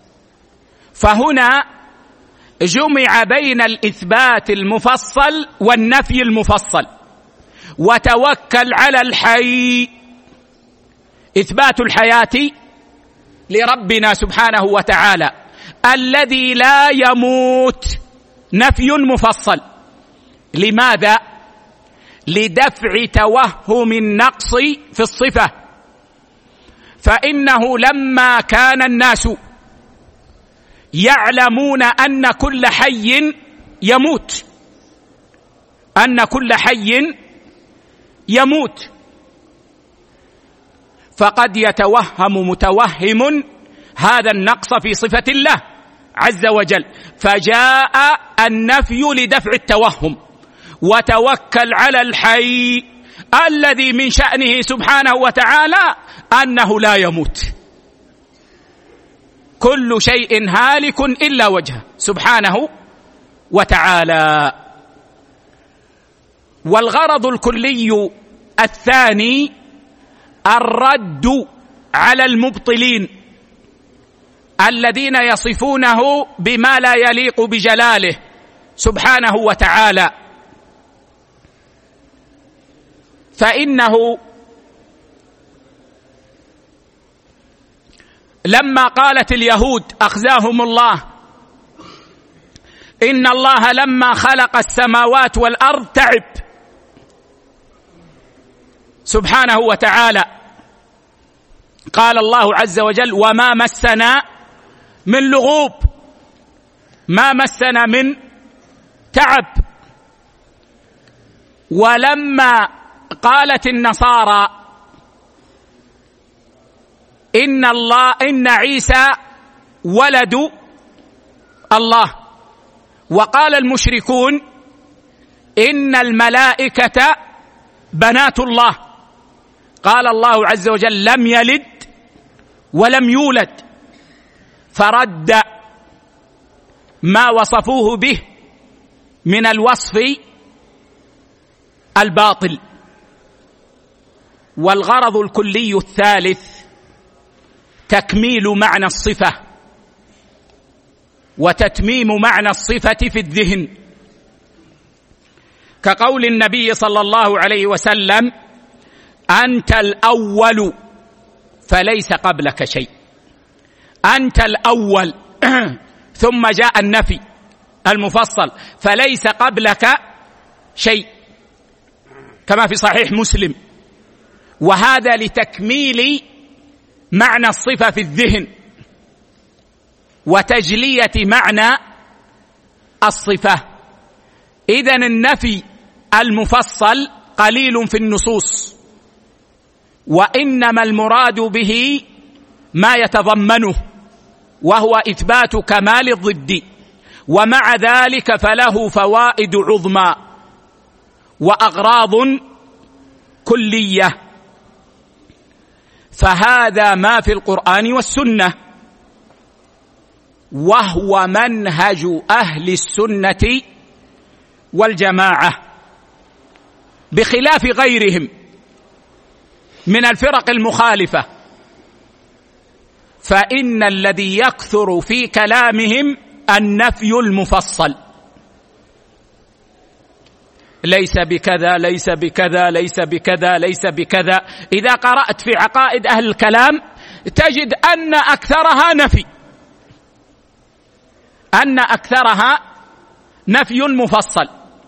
فهنا جمع بين الإثبات المفصل والنفي المفصل. وتوكل على الحي، إثبات الحياة لربنا سبحانه وتعالى الذي لا يموت، نفي مفصل. لماذا؟ لدفع توهم النقص في الصفة. فإنه لما كان الناس يعلمون أن كل حي يموت، أن كل حي يموت، فقد يتوهم متوهم هذا النقص في صفة الله عز وجل، فجاء النفي لدفع التوهم. وتوكل على الحي الذي من شأنه سبحانه وتعالى أنه لا يموت. كل شيء هالك إلا وجهه سبحانه وتعالى. والغرض الكلي الثاني الرد على المبطلين الذين يصفونه بما لا يليق بجلاله سبحانه وتعالى. فإنه لما قالت اليهود أخزاهم الله إن الله لما خلق السماوات والأرض تعب سبحانه وتعالى، قال الله عز وجل: وما مسنا من لغوب، ما مسنا من تعب. ولما قالت النصارى إن عيسى ولد الله، وقال المشركون إن الملائكة بنات الله، قال الله عز وجل: لم يلد ولم يولد، فرد ما وصفوه به من الوصف الباطل. والغرض الكلي الثالث تكميل معنى الصفة وتتميم معنى الصفة في الذهن، كقول النبي صلى الله عليه وسلم: أنت الأول فليس قبلك شيء. أنت الأول ثم جاء النفي المفصل: فليس قبلك شيء، كما في صحيح مسلم. وهذا لتكميل معنى الصفة في الذهن وتجلية معنى الصفة. إذن النفي المفصل قليل في النصوص، وإنما المراد به ما يتضمنه، وهو إثبات كمال الضد، ومع ذلك فله فوائد عظمى وأغراض كلية. فهذا ما في القرآن والسنة، وهو منهج أهل السنة والجماعة، بخلاف غيرهم من الفرق المخالفة، فإن الذي يكثر في كلامهم النفي المفصل: ليس بكذا، ليس بكذا، ليس بكذا، ليس بكذا. إذا قرأت في عقائد أهل الكلام تجد أن أكثرها نفي، أن أكثرها نفي مفصل.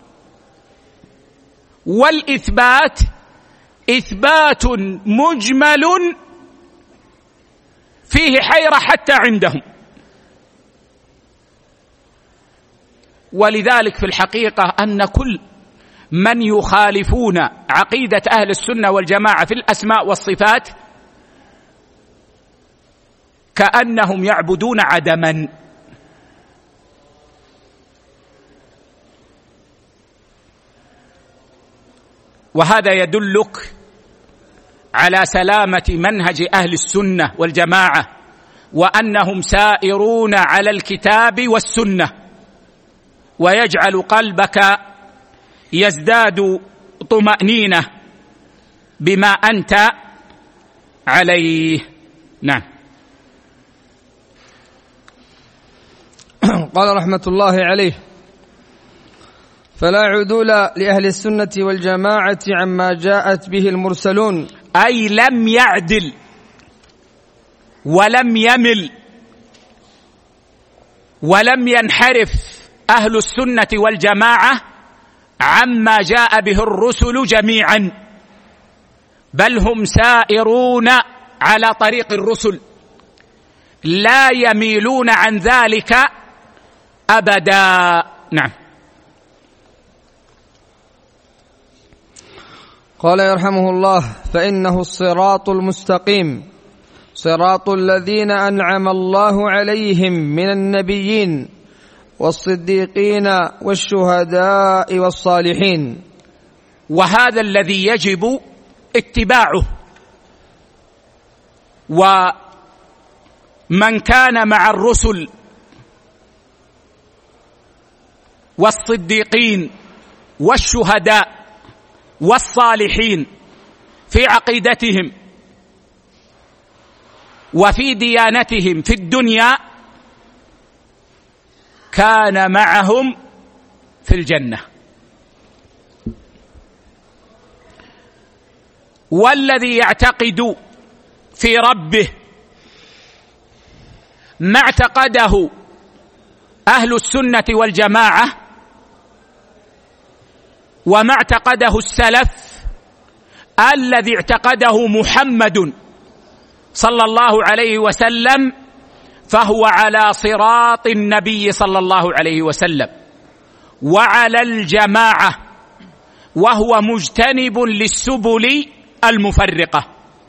والإثبات إثبات مجمل فيه حيرة حتى عندهم. ولذلك في الحقيقة أن كل من يخالفون عقيدة أهل السنة والجماعة في الأسماء والصفات كأنهم يعبدون عدما. وهذا يدلك على سلامة منهج أهل السنة والجماعة وأنهم سائرون على الكتاب والسنة، ويجعل قلبك يزداد طمأنينة بما أنت عليه. نعم. قال رحمة الله عليه: فلا عدول لأهل السنة والجماعة عما جاءت به المرسلون، أي لم يعدل ولم يمل ولم ينحرف أهل السنة والجماعة عما جاء به الرسل جميعا، بل هم سائرون على طريق الرسل، لا يميلون عن ذلك أبدا. نعم. قال يرحمه الله: فإنه الصراط المستقيم، صراط الذين أنعم الله عليهم من النبيين والصديقين والشهداء والصالحين. وهذا الذي يجب اتباعه، ومن كان مع الرسل والصديقين والشهداء والصالحين في عقيدتهم وفي ديانتهم في الدنيا كان معهم في الجنة. والذي يعتقد في ربه ما اعتقده أهل السنة والجماعة وما اعتقده السلف الذي اعتقده محمد صلى الله عليه وسلم، فهو على صراط النبي صلى الله عليه وسلم وعلى الجماعة، وهو مجتنب للسبل المفرقة،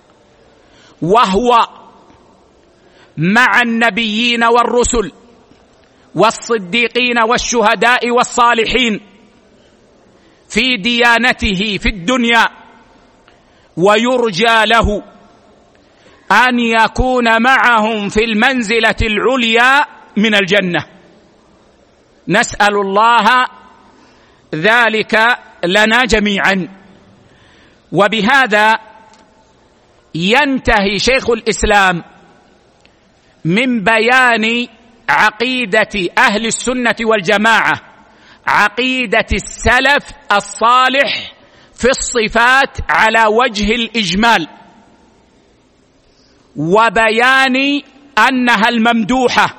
وهو مع النبيين والرسل والصديقين والشهداء والصالحين في ديانته في الدنيا، ويرجى له أن يكون معهم في المنزلة العليا من الجنة. نسأل الله ذلك لنا جميعا. وبهذا ينتهي شيخ الإسلام من بيان عقيدة أهل السنة والجماعة، عقيدة السلف الصالح في الصفات على وجه الإجمال، وبيان أنها الممدوحة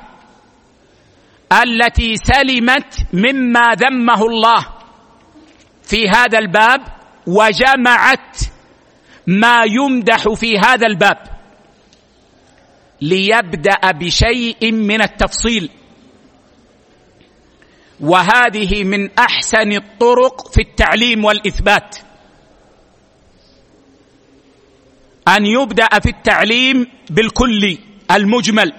التي سلمت مما ذمه الله في هذا الباب، وجمعت ما يمدح في هذا الباب، ليبدأ بشيء من التفصيل. وهذه من أحسن الطرق في التعليم والإثبات، أن يبدأ في التعليم بالكلي المجمل،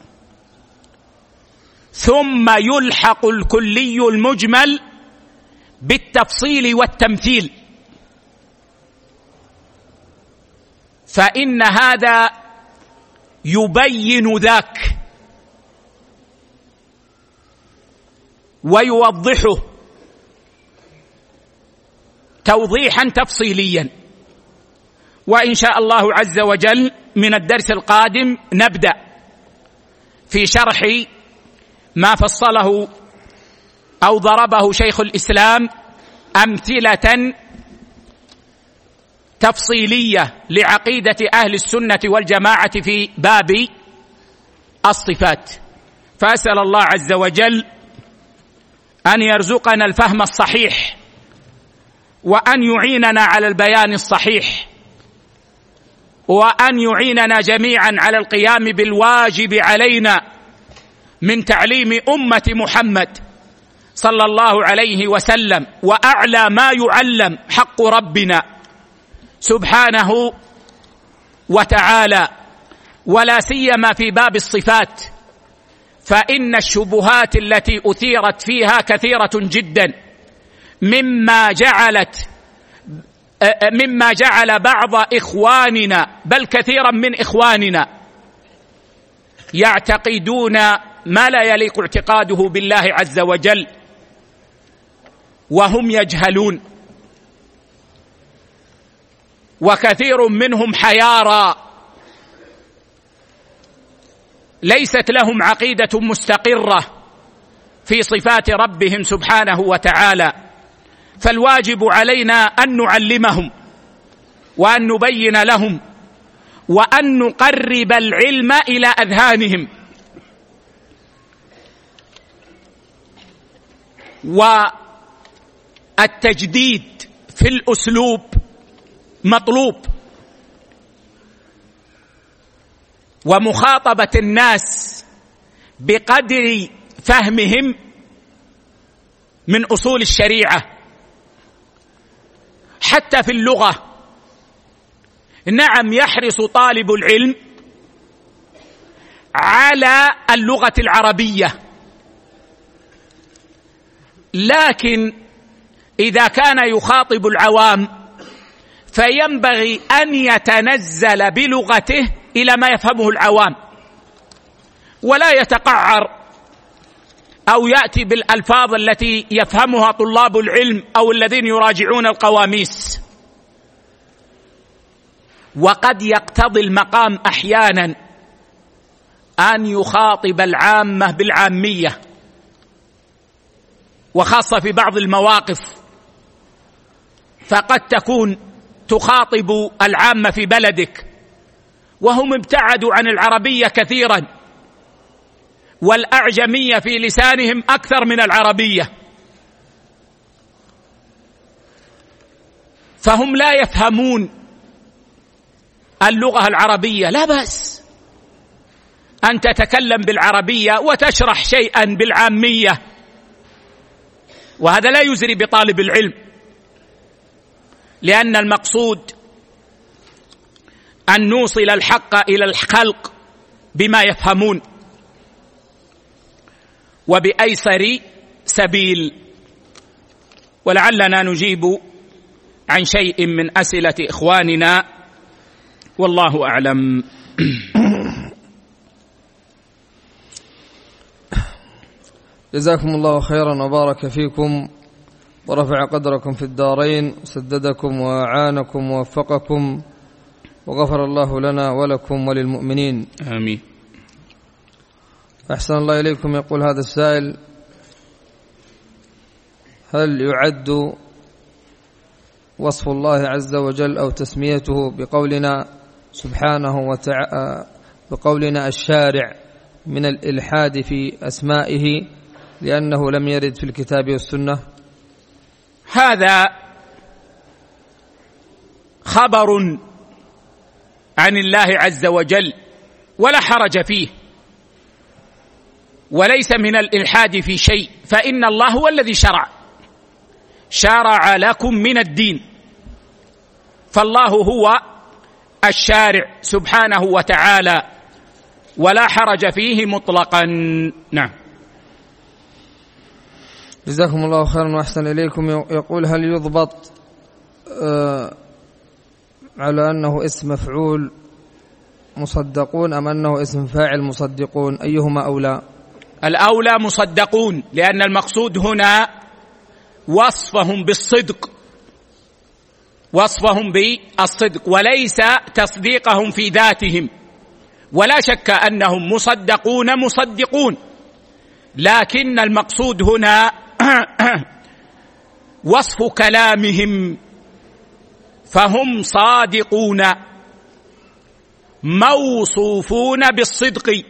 ثم يلحق الكلي المجمل بالتفصيل والتمثيل، فإن هذا يبين ذاك ويوضحه توضيحا تفصيليا. وإن شاء الله عز وجل من الدرس القادم نبدأ في شرح ما فصله أو ضربه شيخ الإسلام أمثلة تفصيلية لعقيدة أهل السنة والجماعة في باب الصفات. فأسأل الله عز وجل أن يرزقنا الفهم الصحيح، وأن يعيننا على البيان الصحيح، وأن يعيننا جميعا على القيام بالواجب علينا من تعليم أمة محمد صلى الله عليه وسلم، وأعلى ما يعلم حق ربنا سبحانه وتعالى، ولا سيما في باب الصفات، فإن الشبهات التي أثيرت فيها كثيرة جدا، مما جعل بعض إخواننا بل كثيرا من إخواننا يعتقدون ما لا يليق اعتقاده بالله عز وجل وهم يجهلون، وكثير منهم حيارى ليست لهم عقيدة مستقرة في صفات ربهم سبحانه وتعالى. فالواجب علينا أن نعلمهم وأن نبين لهم وأن نقرب العلم إلى أذهانهم. والتجديد في الأسلوب مطلوب، ومخاطبة الناس بقدر فهمهم من أصول الشريعة. حتى في اللغة، نعم يحرص طالب العلم على اللغة العربية، لكن إذا كان يخاطب العوام فينبغي أن يتنزل بلغته إلى ما يفهمه العوام، ولا يتقعر أو يأتي بالألفاظ التي يفهمها طلاب العلم أو الذين يراجعون القواميس. وقد يقتضي المقام أحيانا أن يخاطب العامة بالعامية، وخاصة في بعض المواقف، فقد تكون تخاطب العامة في بلدك وهم ابتعدوا عن العربية كثيرا، والأعجمية في لسانهم أكثر من العربية، فهم لا يفهمون اللغة العربية. لا بأس أن تتكلم بالعربية وتشرح شيئا بالعامية، وهذا لا يزري بطالب العلم، لأن المقصود أن نوصل الحق إلى الخلق بما يفهمون وبأيسر سبيل. ولعلنا نجيب عن شيء من أسئلة إخواننا، والله أعلم. جزاكم الله خيرا وبارك فيكم ورفع قدركم في الدارين، وسددكم وأعانكم ووفقكم، وغفر الله لنا ولكم وللمؤمنين، آمين. أحسن الله إليكم. يقول هذا السائل: هل يعد وصف الله عز وجل أو تسميته بقولنا سبحانه وتعالى بقولنا الشارع من الإلحاد في أسمائه لأنه لم يرد في الكتاب والسنة؟ هذا خبر عن الله عز وجل ولا حرج فيه، وليس من الإلحاد في شيء، فإن الله هو الذي شرع لكم من الدين، فالله هو الشارع سبحانه وتعالى ولا حرج فيه مطلقا. نعم. جزاكم الله خيرا وأحسن إليكم. يقول: هل يضبط على أنه اسم مفعول مصدقون أم أنه اسم فاعل مصدقون؟ أيهما أولى؟ الأولى مصدقون، لأن المقصود هنا وصفهم بالصدق، وليس تصديقهم في ذاتهم. ولا شك أنهم مصدقون، لكن المقصود هنا وصف كلامهم، فهم صادقون موصوفون بالصدق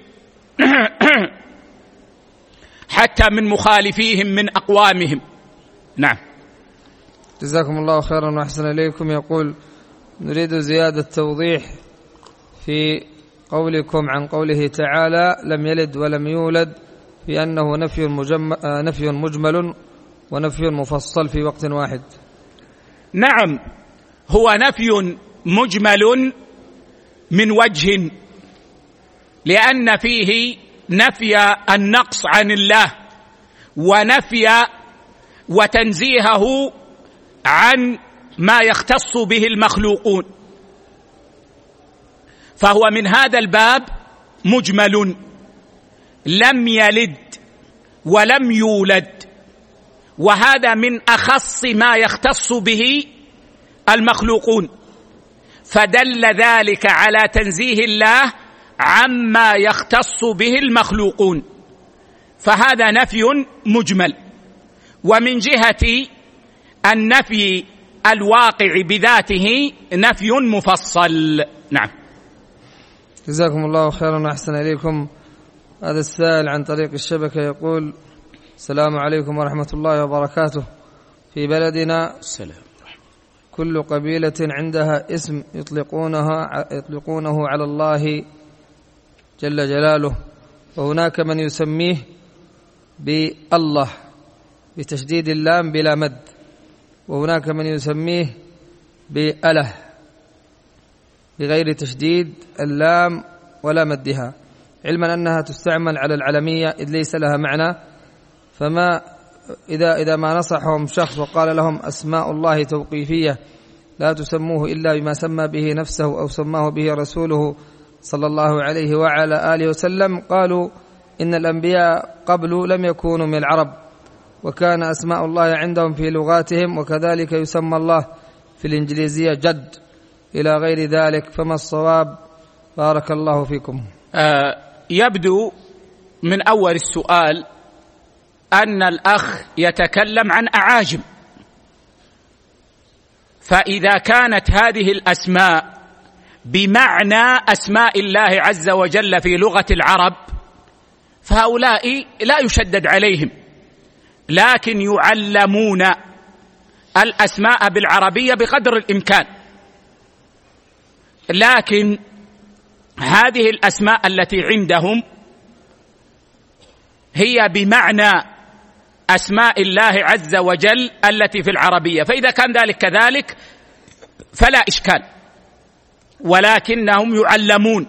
حتى من مخالفيهم من أقوامهم. نعم. جزاكم الله خيرا وأحسن إليكم. يقول: نريد زيادة توضيح في قولكم عن قوله تعالى لم يلد ولم يولد، في أنه نفي مجمل ونفي مفصل في وقت واحد. نعم، هو نفي مجمل من وجه، لأن فيه نفي النقص عن الله ونفي وتنزيهه عن ما يختص به المخلوقون، فهو من هذا الباب مجمل. لم يلد ولم يولد، وهذا من أخص ما يختص به المخلوقون، فدل ذلك على تنزيه الله عما يختص به المخلوقون، فهذا نفي مجمل. ومن جهة النفي الواقع بذاته نفي مفصل. نعم. جزاكم الله خيرا وأحسن إليكم. هذا السائل عن طريق الشبكة يقول: السلام عليكم ورحمة الله وبركاته. في بلدنا كل قبيلة عندها اسم يطلقونه على الله جل جلاله، وهناك من يسميه بالله بتشديد اللام بلا مد، وهناك من يسميه بأله بغير تشديد اللام ولا مدها، علما أنها تستعمل على العلمية إذ ليس لها معنى. فما إذا ما نصحهم شخص وقال لهم أسماء الله توقيفية لا تسموه إلا بما سمى به نفسه أو سماه به رسوله صلى الله عليه وعلى آله وسلم، قالوا إن الأنبياء قبل لم يكونوا من العرب، وكان أسماء الله عندهم في لغاتهم، وكذلك يسمى الله في الإنجليزية جد إلى غير ذلك، فما الصواب؟ بارك الله فيكم. يبدو من أول السؤال أن الأخ يتكلم عن أعاجم، فإذا كانت هذه الأسماء بمعنى أسماء الله عز وجل في لغة العرب فهؤلاء لا يشدد عليهم، لكن يعلمون الأسماء بالعربية بقدر الإمكان. لكن هذه الأسماء التي عندهم هي بمعنى أسماء الله عز وجل التي في العربية، فإذا كان ذلك كذلك فلا إشكال، ولكنهم يعلمون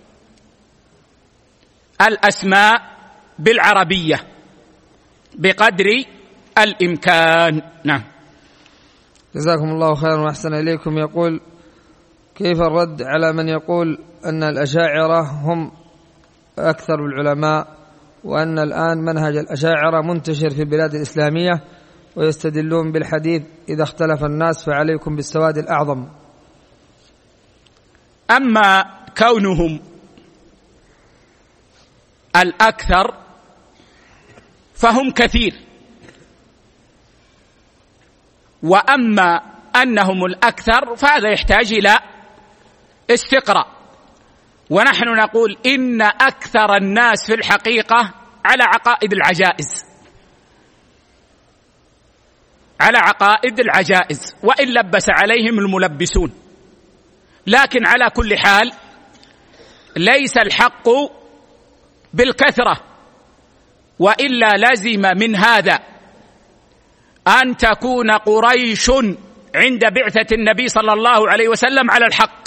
الأسماء بالعربية بقدر الإمكان. نعم. جزاكم الله خيرا وأحسن إليكم. يقول: كيف الرد على من يقول أن الأشاعرة هم أكثر العلماء، وأن الآن منهج الأشاعرة منتشر في البلاد الإسلامية، ويستدلون بالحديث إذا اختلف الناس فعليكم بالسواد الأعظم؟ أما كونهم الأكثر فهم كثير، وأما أنهم الأكثر فهذا يحتاج إلى استقراء، ونحن نقول إن أكثر الناس في الحقيقة على عقائد العجائز وإن لبس عليهم الملبسون، لكن على كل حال ليس الحق بالكثرة، وإلا لزم من هذا أن تكون قريش عند بعثة النبي صلى الله عليه وسلم على الحق،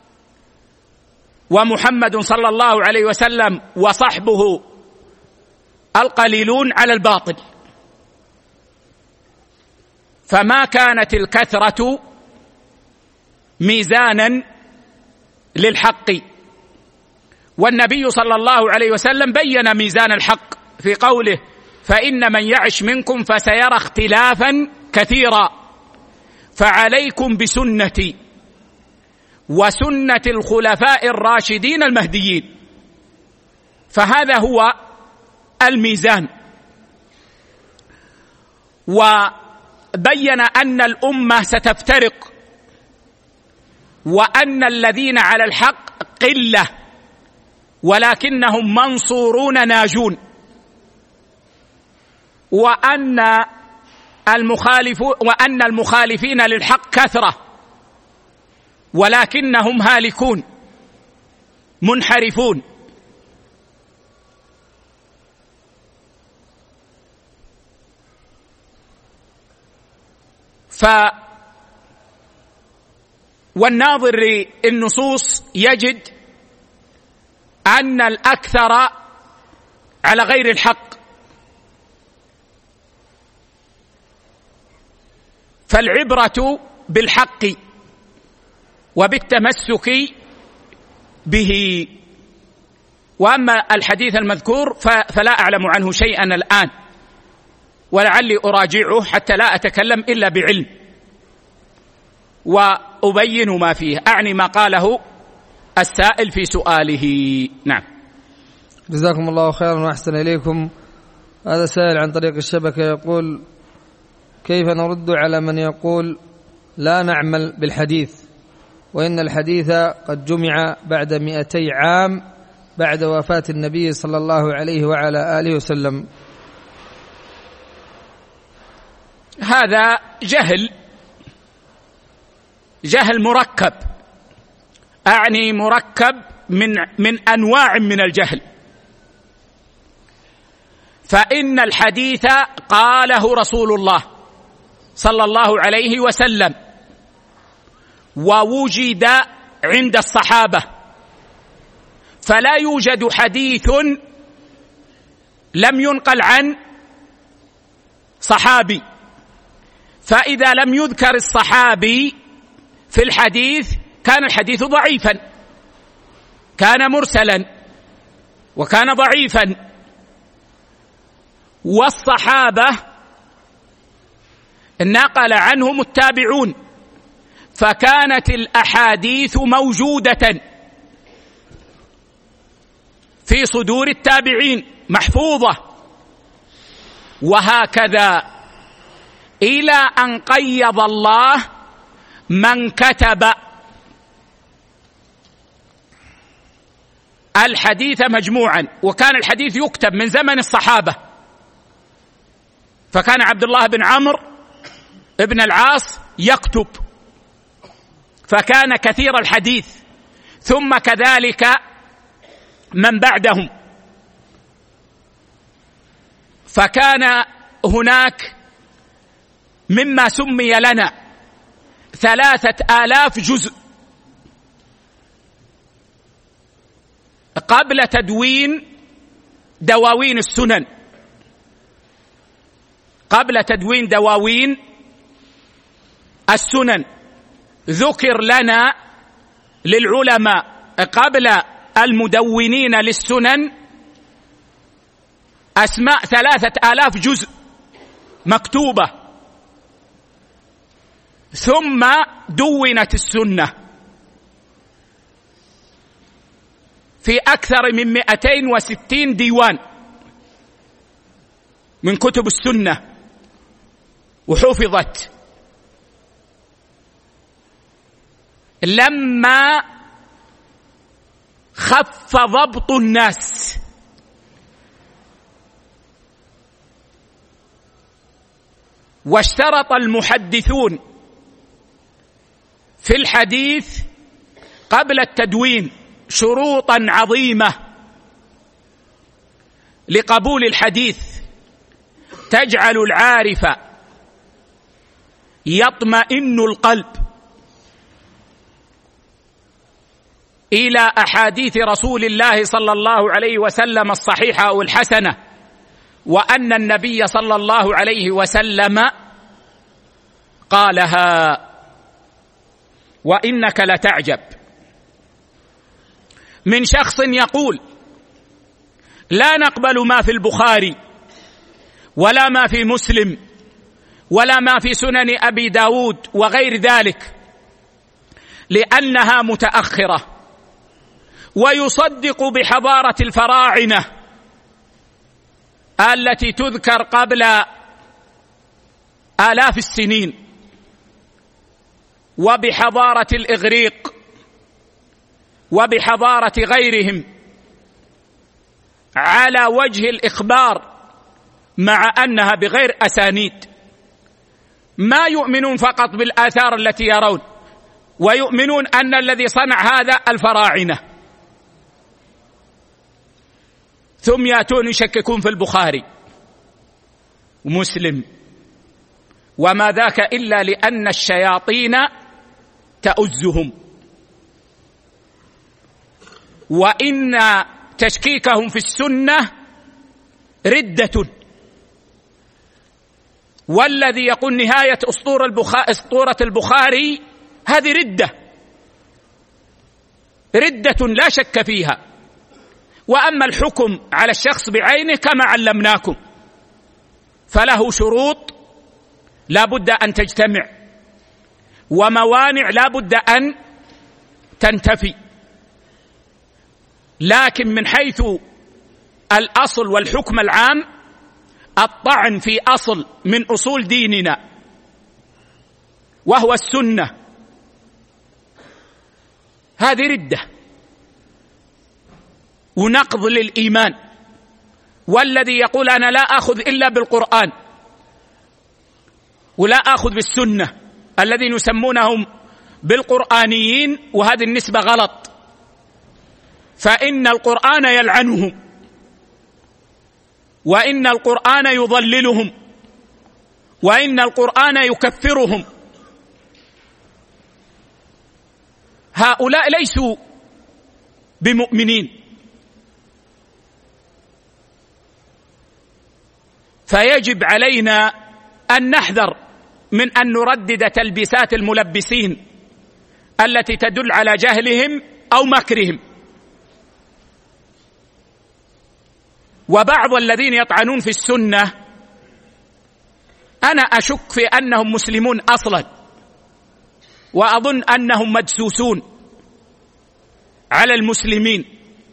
ومحمد صلى الله عليه وسلم وصحبه القليلون على الباطل، فما كانت الكثرة ميزانا للحق. والنبي صلى الله عليه وسلم بين ميزان الحق في قوله: فإن من يعش منكم فسيرى اختلافا كثيرا، فعليكم بسنتي وسنة الخلفاء الراشدين المهديين، فهذا هو الميزان. وبين أن الأمة ستفترق، وأن الذين على الحق قلة ولكنهم منصورون ناجون، وأن المخالفين للحق كثرة ولكنهم هالكون منحرفون. والناظر للنصوص يجد أن الأكثر على غير الحق، فالعبرة بالحق وبالتمسك به. وأما الحديث المذكور فلا أعلم عنه شيئا الآن، ولعلي أراجعه حتى لا أتكلم إلا بعلم وأبين ما فيه، أعني ما قاله السائل في سؤاله. نعم. جزاكم الله خيرا وأحسن إليكم. هذا سائل عن طريق الشبكة يقول: كيف نرد على من يقول لا نعمل بالحديث وإن الحديث قد جمع بعد 200 عام بعد وفاة النبي صلى الله عليه وعلى آله وسلم؟ هذا جهل مركب، أعني مركب من أنواع من الجهل. فإن الحديث قاله رسول الله صلى الله عليه وسلم ووجد عند الصحابة، فلا يوجد حديث لم ينقل عن صحابي، فإذا لم يذكر الصحابي في الحديث كان الحديث ضعيفا، كان مرسلا وكان ضعيفا. والصحابة نقل عنهم التابعون، فكانت الأحاديث موجودة في صدور التابعين محفوظة، وهكذا إلى أن قيض الله من كتب الحديث مجموعا. وكان الحديث يكتب من زمن الصحابة، فكان عبد الله بن عمرو ابن العاص يكتب، فكان كثير الحديث، ثم كذلك من بعدهم. فكان هناك مما سمي لنا 3000 جزء قبل تدوين دواوين السنن، قبل تدوين دواوين السنن ذكر لنا للعلماء قبل المدونين للسنن أسماء 3000 جزء مكتوبة، ثم دونت السنة في أكثر من 260 ديوان من كتب السنة وحفظت. لما خف ضبط الناس واشترط المحدثون في الحديث قبل التدوين شروطا عظيمة لقبول الحديث تجعل العارف يطمئن القلب إلى أحاديث رسول الله صلى الله عليه وسلم الصحيحة أو الحسنة، وأن النبي صلى الله عليه وسلم قالها. وإنك لتعجب من شخص يقول لا نقبل ما في البخاري ولا ما في مسلم ولا ما في سنن أبي داود وغير ذلك لأنها متأخرة، ويصدق بحضارة الفراعنة التي تذكر قبل آلاف السنين، وبحضارة الإغريق وبحضارة غيرهم على وجه الإخبار، مع أنها بغير أسانيد. ما يؤمنون فقط بالآثار التي يرون، ويؤمنون أن الذي صنع هذا الفراعنة، ثم يأتون يشككون في البخاري ومسلم، وما ذاك إلا لأن الشياطين تؤزهم، وإن تشكيكهم في السنة ردة. والذي يقول نهاية أسطورة البخاري هذه ردة لا شك فيها، وأما الحكم على الشخص بعينه كما علمناكم فله شروط لا بد أن تجتمع وموانع لا بد أن تنتفي، لكن من حيث الأصل والحكم العام الطعن في أصل من أصول ديننا وهو السنة هذه ردة ونقض للإيمان. والذي يقول أنا لا أخذ إلا بالقرآن ولا أخذ بالسنة الذين يسمونهم بالقرآنيين، وهذه النسبة غلط، فإن القرآن يلعنهم وإن القرآن يضللهم وإن القرآن يكفرهم. هؤلاء ليسوا بمؤمنين. فيجب علينا أن نحذر من أن نردد تلبيسات الملبسين التي تدل على جهلهم أو مكرهم. وبعض الذين يطعنون في السنة أنا أشك في أنهم مسلمون أصلا، وأظن أنهم مدسوسون على المسلمين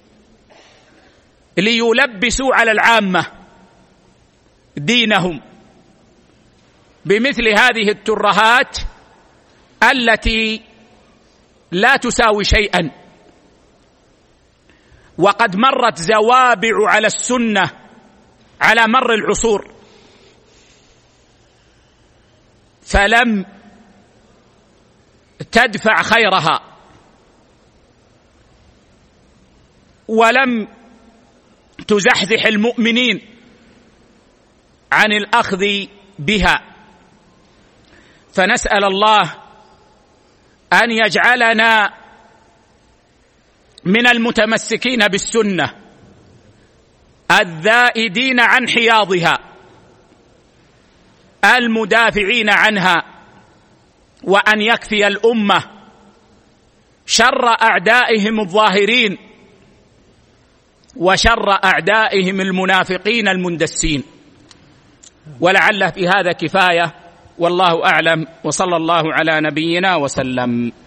ليلبسوا على العامة دينهم بمثل هذه الترهات التي لا تساوي شيئا. وقد مرت زوابع على السنة على مر العصور فلم تدفع خيرها ولم تزحزح المؤمنين عن الأخذ بها. فنسأل الله أن يجعلنا من المتمسكين بالسنة الذائدين عن حياضها المدافعين عنها، وأن يكفي الأمة شر أعدائهم الظاهرين وشر أعدائهم المنافقين المندسين. ولعل في هذا كفاية، والله أعلم، وصلى الله على نبينا وسلم.